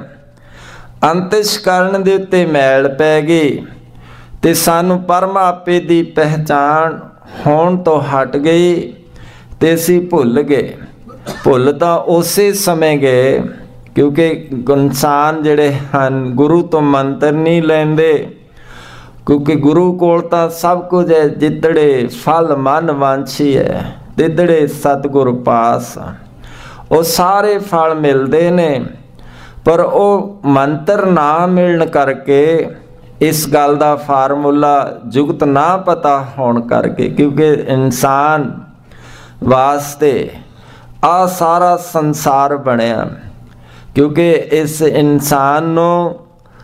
अंतस्करण ਦੇ ਉੱਤੇ मैल पै गई ਤੇ ਸਾਨੂੰ ਪਰਮਾਪੇ ਦੀ ਪਹਿਚਾਣ ਹੋਣ ਤੋਂ ਹਟ ਗਈ ਤੇ ਅਸੀਂ ਭੁੱਲ ਗਏ। ਭੁੱਲ ਤਾਂ ਉਸੇ ਸਮੇਂ ਗਏ ਕਿਉਂਕਿ ਇਨਸਾਨ ਜਿਹੜੇ ਹਨ ਗੁਰੂ ਤੋਂ ਮੰਤਰ ਨਹੀਂ ਲੈਂਦੇ, क्योंकि गुरु कोल तां सब कुछ है। जितड़े फल मन वांछी है, तितड़े सतगुर पास। ਉਹ ਸਾਰੇ ਫਲ ਮਿਲਦੇ ਨੇ, ਪਰ ਉਹ ਮੰਤਰ ਨਾ ਮਿਲਣ ਕਰਕੇ, ਇਸ ਗੱਲ ਦਾ ਫਾਰਮੂਲਾ ਜੁਗਤ ਨਾ ਪਤਾ ਹੋਣ ਕਰਕੇ, ਕਿਉਂਕਿ ਇਨਸਾਨ ਵਾਸਤੇ ਆ ਸਾਰਾ ਸੰਸਾਰ ਬਣਿਆ, ਕਿਉਂਕਿ ਇਸ ਇਨਸਾਨ ਨੂੰ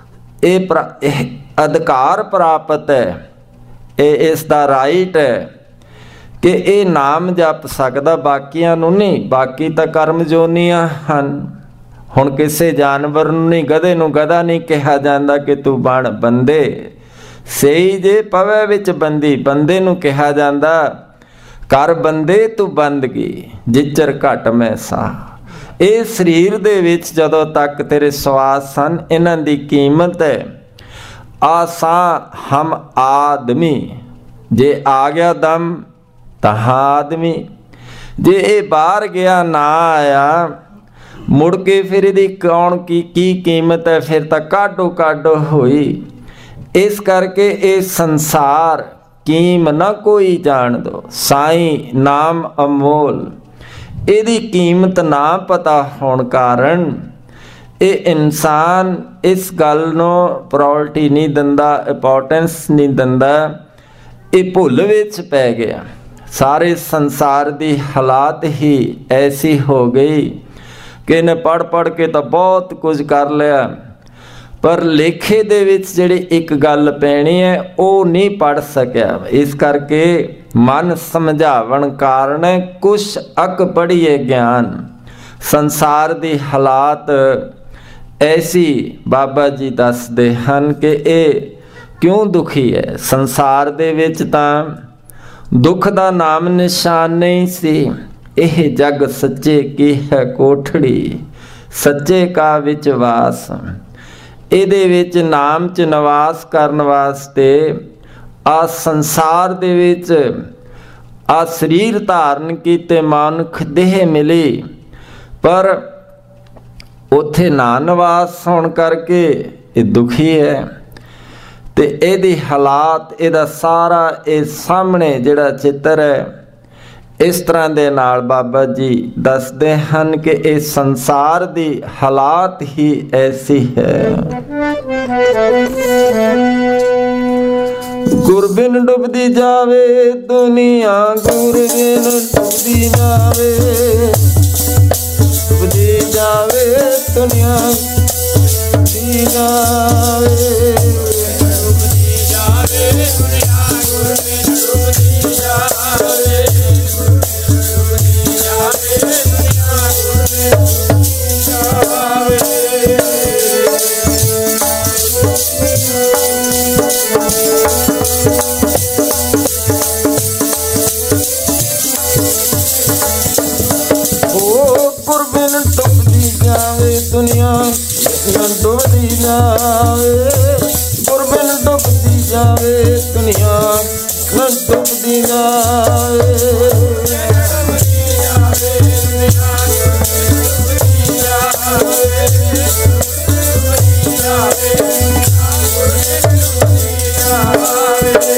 ਇਹ ਅਧਿਕਾਰ ਪ੍ਰਾਪਤ ਹੈ, ਇਹ ਇਸ ਦਾ ਰਾਈਟ ਹੈ ਕਿ ਇਹ ਨਾਮ ਜਪ ਸਕਦਾ, ਬਾਕੀਆਂ ਨੂੰ ਨਹੀਂ। ਬਾਕੀ ਤਾਂ ਕਰਮ ਜੋਨੀਆਂ ਹਨ। ਹੁਣ ਕਿਸੇ ਜਾਨਵਰ ਨੂੰ ਨਹੀਂ, ਗਧੇ ਨੂੰ ਗਧਾ ਨਹੀਂ ਕਿਹਾ ਜਾਂਦਾ ਕਿ ਤੂੰ ਬਣ ਬੰਦੇ, ਸਹੀ ਜੇ ਪਵੇ ਵਿੱਚ ਬੰਦੀ। ਬੰਦੇ ਨੂੰ ਕਿਹਾ ਜਾਂਦਾ ਕਰ ਬੰਦੇ ਤੂੰ ਬੰਦਗੀ, ਜਿਚਰ ਘਟ ਮੈਂ ਸਾਹ। ਇਹ ਸਰੀਰ ਦੇ ਵਿੱਚ ਜਦੋਂ ਤੱਕ ਤੇਰੇ ਸਵਾਸ ਹਨ, ਇਹਨਾਂ ਦੀ ਕੀਮਤ ਹੈ। ਆ ਸਾਹ ਹਮ ਆਦਮੀ, ਜੇ ਆ ਗਿਆ ਦਮ ਤਾਂ ਆਦਮੀ, ਜੇ ਇਹ ਬਾਹਰ ਗਿਆ ਨਾ ਆਇਆ, ਮੁੜ ਕੇ ਫਿਰ ਇਹਦੀ ਕੌਣ ਕੀ ਕੀਮਤ ਹੈ, ਫਿਰ ਤਾਂ ਕਾਢੋ ਕਾਢੋ ਹੋਈ। ਇਸ ਕਰਕੇ ਇਹ ਸੰਸਾਰ ਕੀਮ ਨਾ ਕੋਈ ਜਾਣ ਦੋ, ਸਾਈਂ ਨਾਮ ਅਮੋਲ। ਇਹਦੀ ਕੀਮਤ ਨਾ ਪਤਾ ਹੋਣ ਕਾਰਨ ਇਹ ਇਨਸਾਨ ਇਸ ਗੱਲ ਨੂੰ ਪ੍ਰਾਇੋਰਟੀ ਨਹੀਂ ਦਿੰਦਾ, ਇੰਪੋਰਟੈਂਸ ਨਹੀਂ ਦਿੰਦਾ। ਇਹ ਭੁੱਲ ਵਿੱਚ ਪੈ ਗਿਆ। ਸਾਰੇ ਸੰਸਾਰ ਦੀ ਹਾਲਾਤ ਹੀ ਐਸੀ ਹੋ ਗਈ ਕਿ ਇਹਨੇ ਪੜ੍ਹ ਕੇ ਤਾਂ ਬਹੁਤ ਕੁਝ ਕਰ ਲਿਆ, ਪਰ ਲੇਖੇ ਦੇ ਵਿੱਚ ਜਿਹੜੀ ਇੱਕ ਗੱਲ ਪੈਣੀ ਹੈ ਉਹ ਨਹੀਂ ਪੜ੍ਹ ਸਕਿਆ। ਇਸ ਕਰਕੇ ਮਨ ਸਮਝਾਵਣ ਕਾਰਨ ਕੁਛ ਅਕ ਪੜ੍ਹੀਏ ਗਿਆਨ। ਸੰਸਾਰ ਦੀ ਹਾਲਾਤ ਐਸੀ ਬਾਬਾ ਜੀ ਦੱਸਦੇ ਹਨ ਕਿ ਇਹ ਕਿਉਂ ਦੁਖੀ ਹੈ। ਸੰਸਾਰ ਦੇ ਵਿੱਚ ਤਾਂ ਦੁੱਖ ਦਾ ਨਾਮ ਨਿਸ਼ਾਨ ਨਹੀਂ ਸੀ। ਇਹ ਜਗ ਸੱਚੇ ਕੀ ਹੈ ਕੋਠੜੀ, ਸੱਚੇ ਕਾ ਵਿੱਚ ਵਾਸ। ਇਹਦੇ ਵਿੱਚ ਨਾਮ 'ਚ ਨਿਵਾਸ ਕਰਨ ਵਾਸਤੇ ਆ ਸੰਸਾਰ ਦੇ ਵਿੱਚ ਆ ਸਰੀਰ ਧਾਰਨ ਕੀਤੇ ਮਨੁੱਖ ਦੇਹ ਮਿਲੀ, ਪਰ ਉੱਥੇ ਨਾ ਨਿਵਾਸ ਹੋਣ ਕਰਕੇ ਇਹ ਦੁਖੀ ਹੈ। ਤੇ ਇਹਦੀ ਹਾਲਾਤ, ਇਹਦਾ ਸਾਰਾ ਇਹ ਸਾਹਮਣੇ ਜਿਹੜਾ ਚਿੱਤਰ ਹੈ, ਇਸ ਤਰ੍ਹਾਂ ਦੇ ਨਾਲ ਬਾਬਾ ਜੀ ਦੱਸਦੇ ਹਨ ਕਿ ਇਹ ਸੰਸਾਰ ਦੀ ਹਾਲਾਤ ਹੀ ਐਸੀ ਹੈ। ਗੁਰ ਬਿਨ ਡੁੱਬਦੀ ਜਾਵੇ ਦੁਨੀਆ, ਗੁਰ ਬਿਨ ਡੁੱਬਦੀ ਜਾਵੇ, ਡੁੱਬਦੀ ਜਾਵੇ ਦੁਨੀਆ, ਡੁੱਬਦੀ ਜਾਵੇ, ਡੁੱਬਦੀ ਜਾਵੇ ਦੁਨੀਆ, ਗੁਰ ਬਿਨ ਡੁੱਬਦੀ ਜਾਵੇ, ਡੁੱਬਦੀ ਜਾਵੇ ਦੁਨੀਆ, ਗੁਰ ਬਿਨ ਡੁੱਬਦੀ ਜਾਵੇ। ਦੁਨੀਆ ਡੁੱਬਦੀ ਜਾਵੇ, ਗੁਰ ਬਿਨ ਡੁੱਬਦੀ ਜਾਵੇ ਦੁਨੀਆ, ਡੁੱਬਦੀ ਜਾਵੇ, ਡੁੱਬਦੀ ਜਾਵੇ ਦੁਨੀਆ, ਡੁੱਬਦੀ ਜਾਵੇ, ਡੁੱਬਦੀ ਜਾਵੇ, ਗੁਰ ਬਿਨ ਡੁੱਬਦੀ ਜਾਵੇ।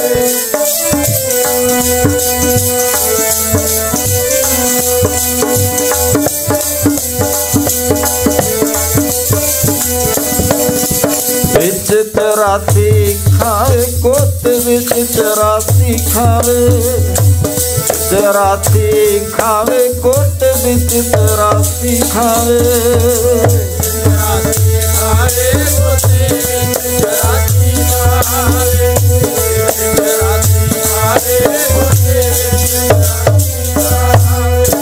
ਵਿੱਚ 84 ਖਾਵੇ ਕੁੱਤ, ਵਿੱਚ 84 ਖਾਵੇ, 84 ਖਾਵੇ ਕੁੱਤ, ਵਿੱਚ 84 ਖਾਵੇ, 84 ਖਾਵੇ ਕੁੱਤ, ਵਿੱਚ 84 ਖਾਵੇ, 84 ਖਾਵੇ ਕੁੱਤ, ਵਿੱਚ 84 ਖਾਵੇ।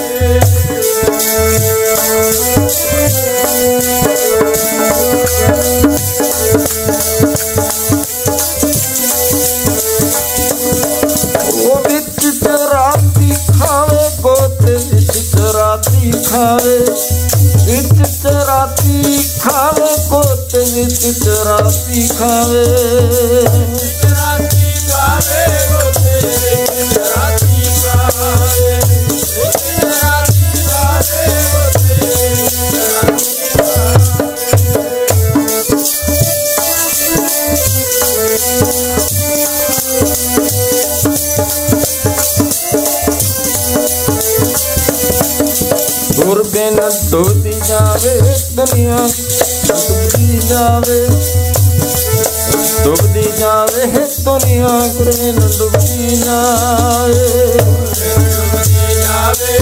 ਖਾਵੇ ਵਿੱਚ 84 ਖਾਵੇ ਕੁੱਤ, ਵਿੱਚ 84 ਖਾਵੇ, 84 ਖਾਵੇ ਕੁੱਤ, ਵਿੱਚ 84 ਖਾਵੇ, ਵਿੱਚ 84 ਖਾਵੇ ਕੁੱਤ, ਵਿੱਚ 84 ਖਾਵੇ। ਗੁਰ डूबती जावे दुनिया, डूबती जावे, डूबती जावे दुनिया, कृष्ण डूबती जावे, डूबती जावे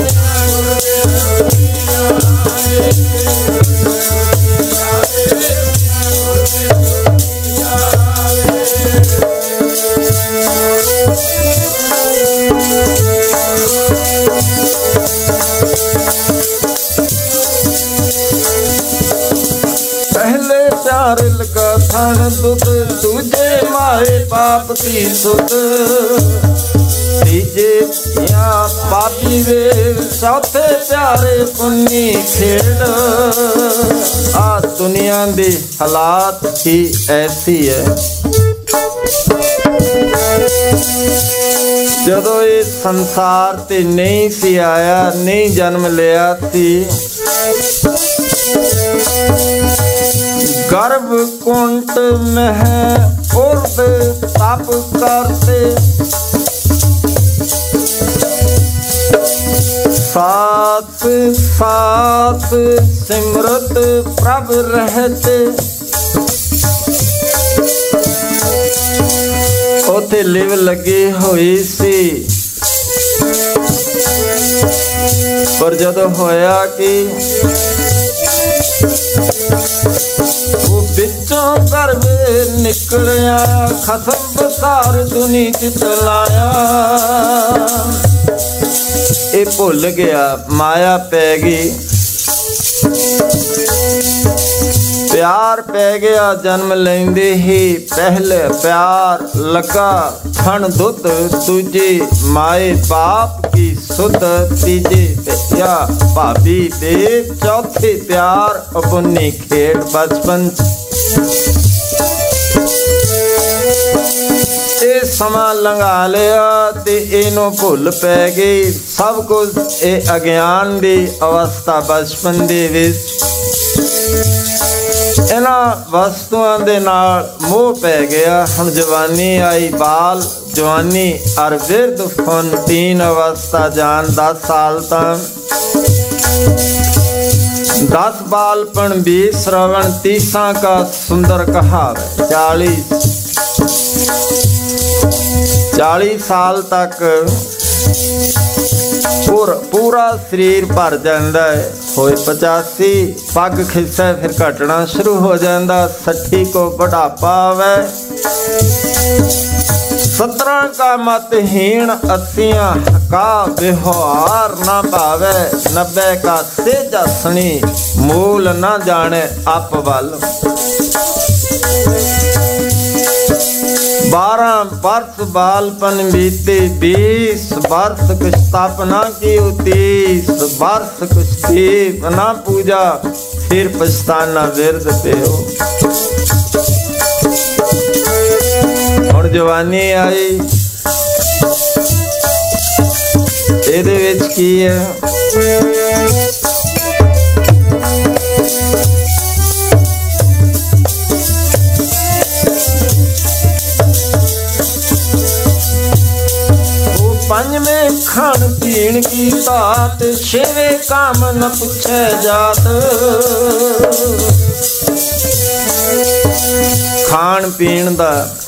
पहले प्यार लगा थान दुध, दूजे माए पाप की सुध, तीजे या पापी वे, चौथे प्यारे पुन्नी खेड़। आ दुनिया दी हालात ही ऐसी है। जदों ये संसार ते नहीं सी आया, नहीं जन्म लिया सी, गर्भ कुंट में उर्द तप करते, साथ साथ सिमरत प्रभ रहते। उथे लिव लगी हुई सी, पर जदों होया कि वो बिचों गर्भ निकलिया, खसम बसार दुनी चितलाया। ये भुल गया, माया पै गई, प्यार पै गया। जन्म लेंदे ही पहले प्यार लगा थन दुध, दूजे माए बाप की सुध, तीजे या भाभी बे, चौथे प्यार अपनी खेड़ बचपन। ये समा लंघा लिया ते इनू भुल पै गई सब कुछ। ये अज्ञान दी अवस्था बचपन दे विच इन्हां वस्तुआं दे नाल मोह पै गया। हुण जवानी आई, बाल जवानी और विरध फन, तीन अवस्था जान 10 साल तक, 10 बालपन 20 श्रवण, 30 का सुंदर कहावत, 40 साल तक पूरा शरीर भर जाता है। होए 85 पग खिसे, फिर घटना शुरू हो जाता। 60 को बुढ़ापा आवे, 17 का मतहीन, 80 का व्यवहार न पावे, 90 का सेजसनी मूल न जाने अप बल। 12 वर्ष बालपन बीते, 20 वर्ष कुछ स्थापना की, 30 वर्ष कुछ दीप न पूजा, फिर पछताना विरध पे हो। और जवानी आई, ਇਹਦੇ ਵਿੱਚ ਕੀ ਹੈ? पंजवें खान पीन की बात, 6वें काम न पूछे जात। खान पीन दा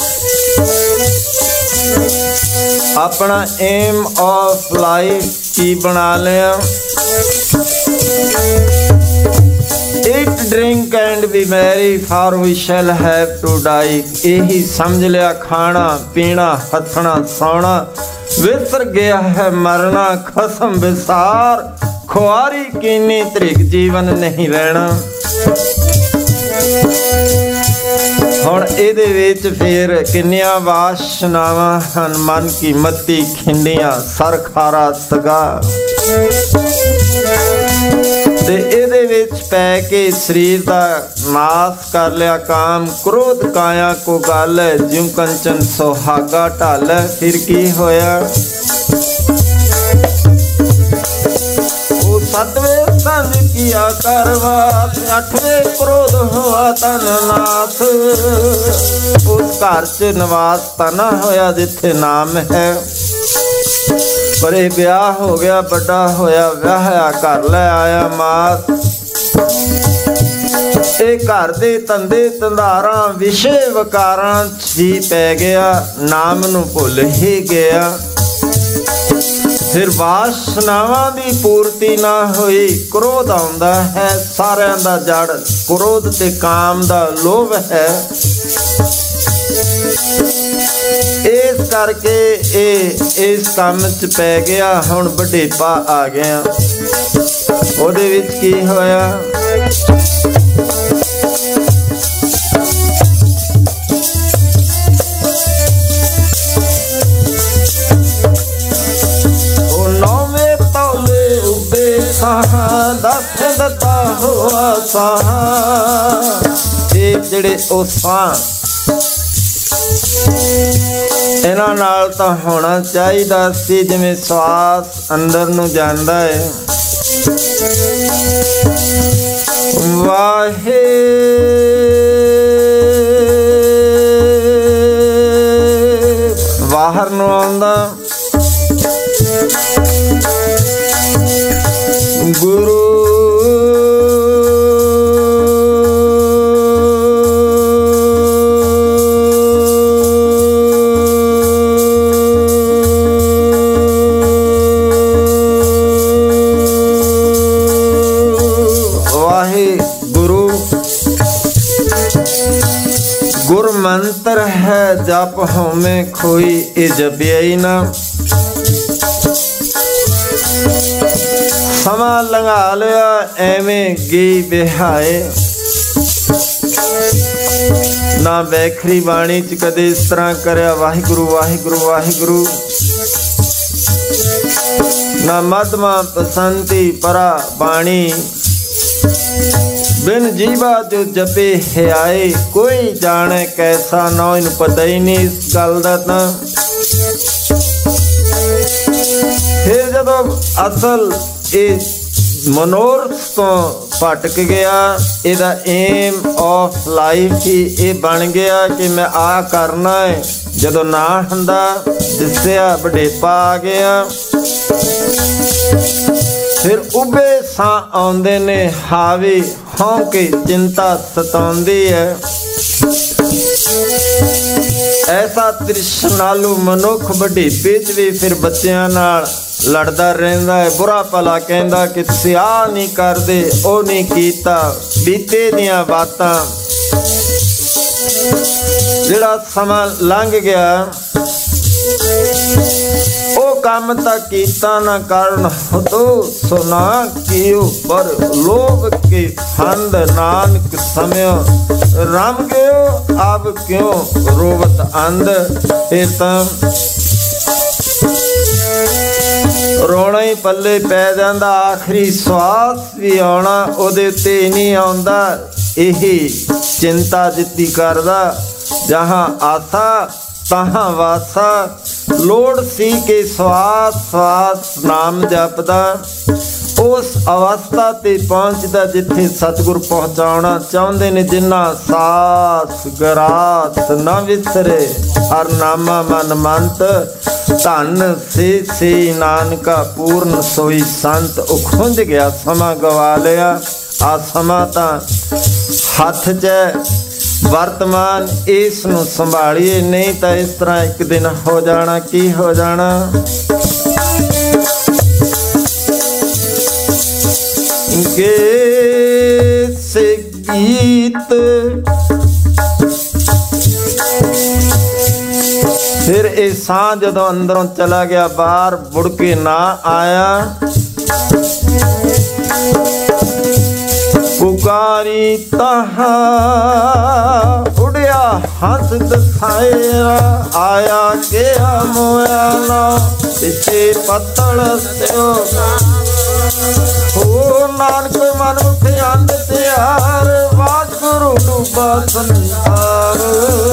अपना एम ऑफ लाइफ की बना लिया। Eat, drink and be merry, for we shall have to die। यही समझ लिया, खाना पीना हंसना सौना, विसर गया है मरना। खसम विसार खुआरी कीनी, त्रिक जीवन नहीं रहना। हुण इहदे विच फिर किन्नियां वासनावां हन, मन की मत्ती खिंडियां, सर खारा सगा ते इहदे विच पै के शरीर दा नाश कर लिया। काम क्रोध काया को गल, ज्यों कंचन सुहागा ढल। फिर की होया? 7वें संग किया करवात, 8वें क्रोध हुआ तन नाथ। उस घर च निवास तना होया जिथे नाम है। पर ये ब्याह हो गया, बड़ा होया, विआहिया घर लै आया मात। ये घर दे धंधे धंधारां विषय वकारां जी पै गया, नाम नूं भुल ही गया। फिर वासनावां दी पूर्ति ना होई, क्रोध आउंदा है, सारियां दा जड़ क्रोध ते काम दा लोभ है। इस करके इस काम च पै गया। हुण वडेपा आ गया। ओहदे विच की होया, दस दता हुआ साहा। ये जिहड़े ओ साह इन्हां नाल तां होना चाहिदा सी जिवें श्वास अंदर नूं जांदा है। वाहे बाहर नूं आउंदा, गुरु वाहे गुरु गुर मंत्र है, जप होमे खोई, ये जपिया ही ना। समा लंघा लिया एवें गई बिहाए, ना वैखरी बाणी च कदे इस तरह करया वाहिगुरु वाहिगुरु वाहिगुरु, ना मधमा पसंती परा बाणी। बिन जीवा जो जपे है आए, कोई जाने कैसा ना, इन पता ही नहीं इस गल दा। तां फिर जदों असल इस मनोरथ तो भटक गया, इहदा एम ऑफ लाइफ ही ये बन गया कि मैं आ करना है। जदों ना हुंदा दिसिया वडेपा आ गया। फिर उबे साह आउंदे ने, हावी हों के चिंता सताउंदी है। ऐसा तृष्णालु मनुख वडेपे च भी फिर बच्चियां नाल लड़दा रहिंदा है, बुरा भला कहंदा कि तुसीं आ नहीं करदे, ओ नहीं कीता। बीते दियां बातां जिहड़ा समा लंघ गया, ओ काम तां कीता ना कारण हो सो ना कियो, पर लोभ के फंद नानक समयो राम गयो, अब क्यों रोवत अंध। ये तां रोना ही पल्ले पै जांदा, आखिरी श्वास भी आउणा ओहदे उत्ते नहीं आउंदा। यही चिंता जित्ती करदा, जहां आसा तहां वासा। लोड़ सी के श्वास श्वास नाम जपदा, उस अवस्था ते पहुंचदा जिथे सतगुर पहुंचाउणा चाहुंदे ने। जिन्ना सास गरास न विसरे, हर नामा मन मंत, धन से नानका पूर्ण सोई संत। ਉਹ ਖੁੰਝ ਗਿਆ, ਸਮਾਂ ਗਵਾ ਲਿਆ। आ समा तां हथ च वर्तमान, इस नूं संभालिए, नहीं तो इस तरह एक दिन हो जाना। की हो जाना? गीत से गीत फिर ये सां जदों अंदरों चला गया, बाहर मुड़ के ना आया। पुकारी तहा उड़िया हंस दसाया, आया गया मोया ना पिछे पत्तल स्यो। हो नानक मन मुख अंध त्यार, वाहिगुरु डूबा संसार।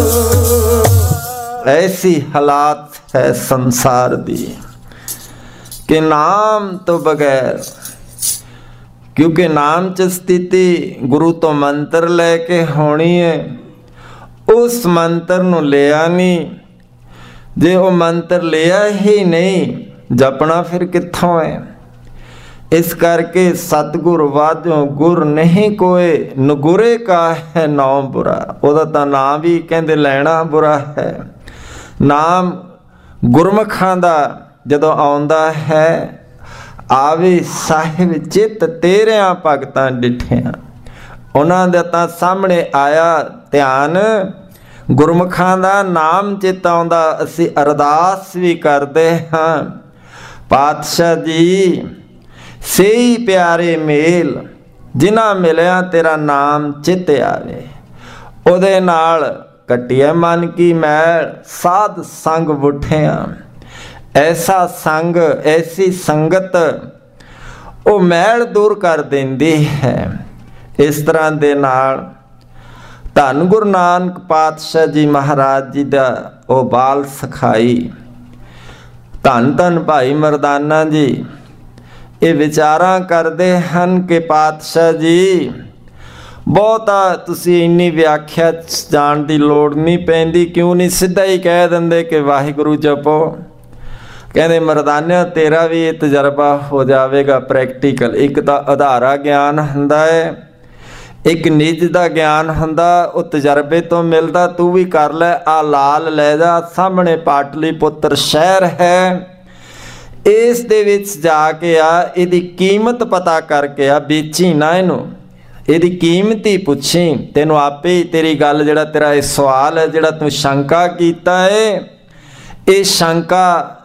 ऐसी हालात है संसार दी कि नाम तो बगैर, क्योंकि नाम च स्थिति गुरु तो मंत्र लैके होनी है। उस मंत्र नूं लिया नहीं, जे वो मंत्र लिया ही नहीं, जपना फिर कित्थों है। इस करके सतगुर वाजों गुर नहीं कोए, नगुरे का है नाम बुरा। ओदा तां नाम भी कहंदे लैना बुरा है। नाम गुरमुखां दा जदों आउंदा है, आवे साहिब चित तेरियां भगतां डिठियां। उन्हां दे तां सामने आया ध्यान, गुरमुखां दा नाम चित आउंदा। असीं अरदास भी करदे हां, पातशाह जी सही प्यारे मेल जिन्हां मिलिया तेरा नाम चित आवे। उहदे नाल कटिया मन की मैल, साध संग बुठिया। ऐसा संग ऐसी संगत वो मैल दूर कर देंदी है। इस तरह दे नाल धन गुरु नानक पातशाह जी महाराज जी दा वो बाल सखाई, धन धन भाई मरदाना जी ये विचारां करते हैं कि पातशाह जी बहुता तुसी इन्नी व्याख्या जाण दी लोड़ नहीं पैंदी, क्यों नहीं सीधा ही कह देंदे कि वाहिगुरू जपो। कहते मरदानिया तेरा भी ये तजर्बा हो जाएगा प्रैक्टिकल। एक तो आधारा ज्ञान हुंदा है, एक निज दा ज्ञान हुंदा, वो तजर्बे तो मिलता। तू भी कर लै, आ लाल लै जा, सामने पाटलीपुत्र शहर है, इस दे विच जाके आ इहदी कीमत पता करके आ, बेची ना इनू, इहदी कीमत ही पुछी। तेनों आपे ही तेरी गल जिहड़ा तेरा ये सवाल है, जिहड़ा तू शंका कीता है, ये शंका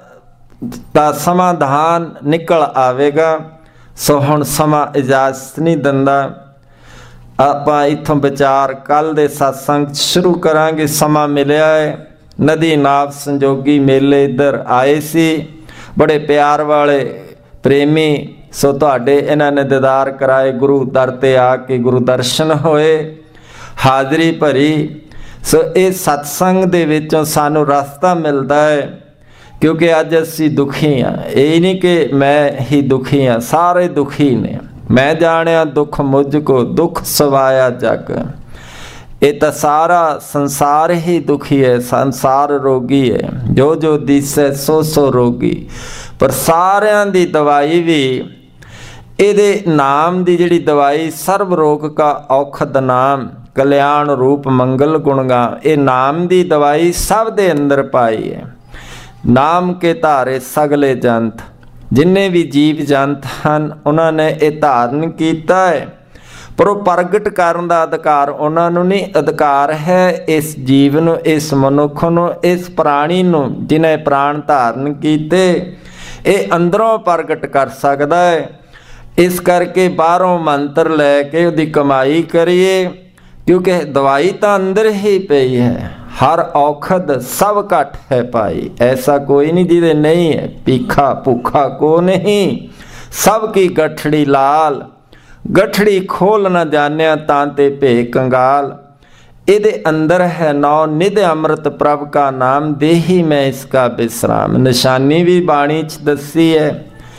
दा समाधान निकल आवेगा। सो हुण समा इजाजत नहीं दिंदा, आपां इत्थों विचार कल दे सत्संग शुरू करांगे। समा मिलिया है, नदी नाव संजोगी मेले इधर आए सी, बड़े प्यार वाले प्रेमी। सो तुहाडे इन्हां ने दीदार कराए, गुरु दर ते आके गुरु दर्शन होए, हाजरी भरी। सो ये सत्संग दे विचों सानू रास्ता मिलता है, क्योंकि अज असीं दुखी हाँ। ये नहीं कि मैं ही दुखी हाँ, सारे दुखी ने। मैं जानिया दुख मुझको, दुख सवाया जग। ये तो सारा संसार ही दुखी है, संसार रोगी है, जो जो दिसे सो सो रोगी। पर सारियां दी दवाई भी इहदे नाम दी जिहड़ी दवाई, सर्व रोग का औखद नाम, कल्याण रूप मंगल गुणगान, ये नाम दी दवाई सब दे अंदर पाई है। नाम के धारे सगले जंत, जिन्ने भी जीव जंत हैं उन्होंने ये धारण किया है, पर वो प्रगट करने का अधिकार उन्होंने नहीं। अधिकार है इस जीव नूं, इस मनुख नूं, इस प्राणी नूं जिन्हें प्राण धारण कीते, ये अंदरों प्रगट कर सकता है। इस करके बाहरों मंत्र लैके उसकी कमाई करिए, क्योंकि दवाई तो अंदर ही पई है। हर औखद सब घट है पाई, ऐसा कोई नहीं जिदे नहीं है। भीखा भूखा को नहीं, सबकी गठड़ी लाल, गठड़ी खोल न जानिया तांते भे कंगाल। इहदे अंदर है नौ निध अमृत प्रभ का नाम, देही मैं इसका विश्राम। निशानी भी बाणी च दसी है,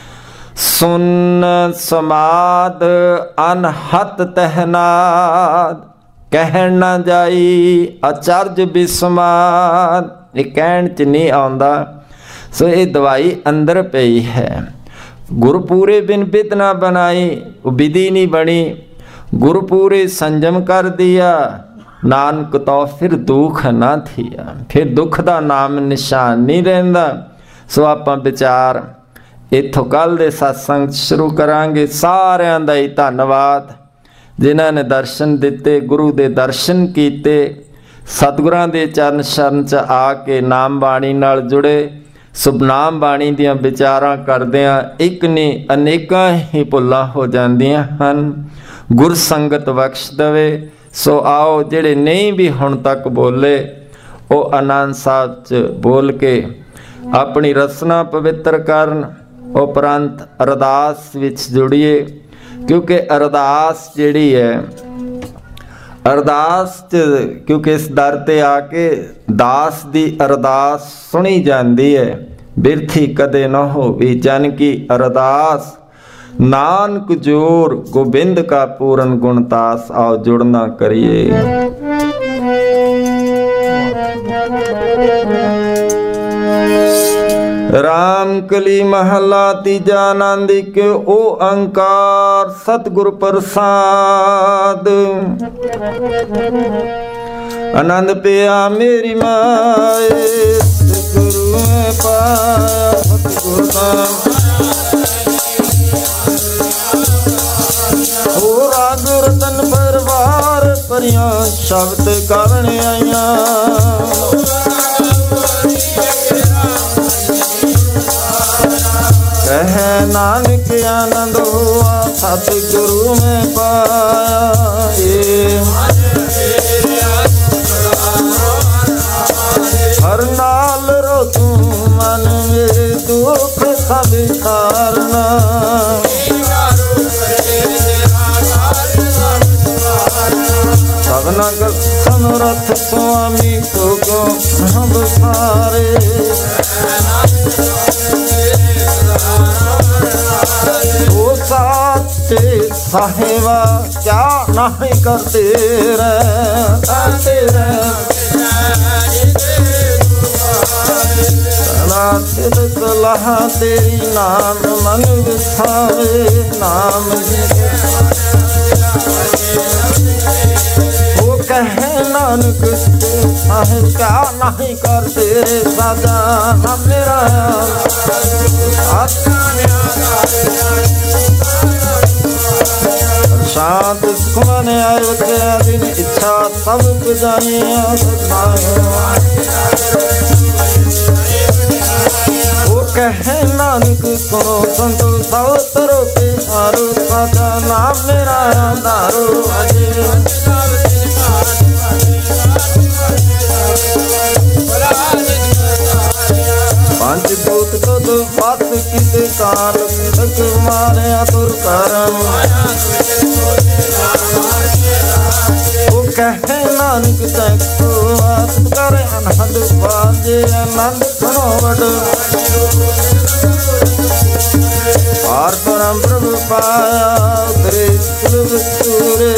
सुन समाद अनहत तहनाद, कहन न जाई अचरज बिस्माद। ये कहण च नहीं आउंदा। सो ये दवाई अंदर पई है। गुरपूरे बिन बिद ना बनाई, वो विधि नहीं बनी। गुरपूरे संजम कर दिया, नानक तो फिर दुख ना थिया। फिर दुख का नाम निशान नहीं रहिंदा। सो आपां विचार इत्थों कल दे सत्संग शुरू करांगे। सारियां दा ही धन्नवाद जिन्हां ने दर्शन दिते, गुरु दे दर्शन कीते, सतगुरां दे चरण शरण च आके नाम बाणी नाल जुड़े। सुबनाम बाणी दियां विचारां करदियां एक नहीं अनेकां ही भुल्लां हो जांदियां हन। गुर संगत बख्श दवे। सो आओ जिहड़े नहीं भी हुण तक बोले, वो आनंद साहब च बोल के अपनी रसना पवित्र करन। उपरंत अरदास विच जुड़िए, क्योंकि अरदास जिहड़ी है, अरदास क्योंकि इस दर ते आके दास दी अरदास सुनी जाती है। बिरथी कदे न होवी जन की अरदास, नानक जोर गोबिंद का पूर्ण गुणतास। आओ जुड़ना करिए। राम कली महला तीजा आनंद एक ओंकार सतगुर प्रसाद। आनंद पिया मेरी माए गुरु में पाया सतगुर नाम। हो राग रतन परवार परियां शब्द कारण आईया। कह नानक आनंद हुआ सतगुरु में पाया। हर नाल रो तू मन मेरे दुख सब तारना। सबना का समरथ स्वामी को हम सारे। वो साथे साहेबा क्या नहीं करते रहते सलाह तेरी नाम मन विसावे। नाम वो कहे नानक साहेब क्या नहीं करते रे सदा मेरा। शांत सुखमन अयोध्या दिन इच्छा सब पुजाइया। वो कहे नानक सुनो संतो सब तरो पे आरो साजा। नाम मेरा दारो पंचभूत तो बात किस काल तक मारे तुर करम। वो कहे नानक तको आत करे अनहद बाजे। आनंद सुनो वड पार परम प्रभु पाया उतरे सुलभ सूरे।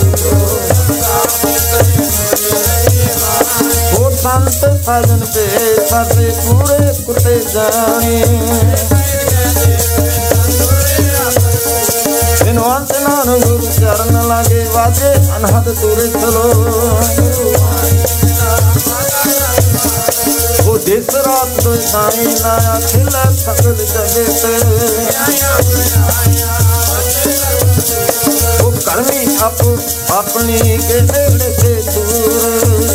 वो संत साजन पे साथे पूरे कुटे जाने। बिनवंत नान गुरु चरण लागे वाजे अनहद तुरे चलो। वो दिस रात दो साई नाया खिला सकल जगत। वो कर्मी अपनी के नेड़े से दूर।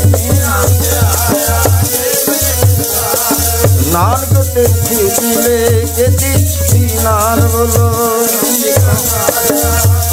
नानक ते ले के दी नान बोलो।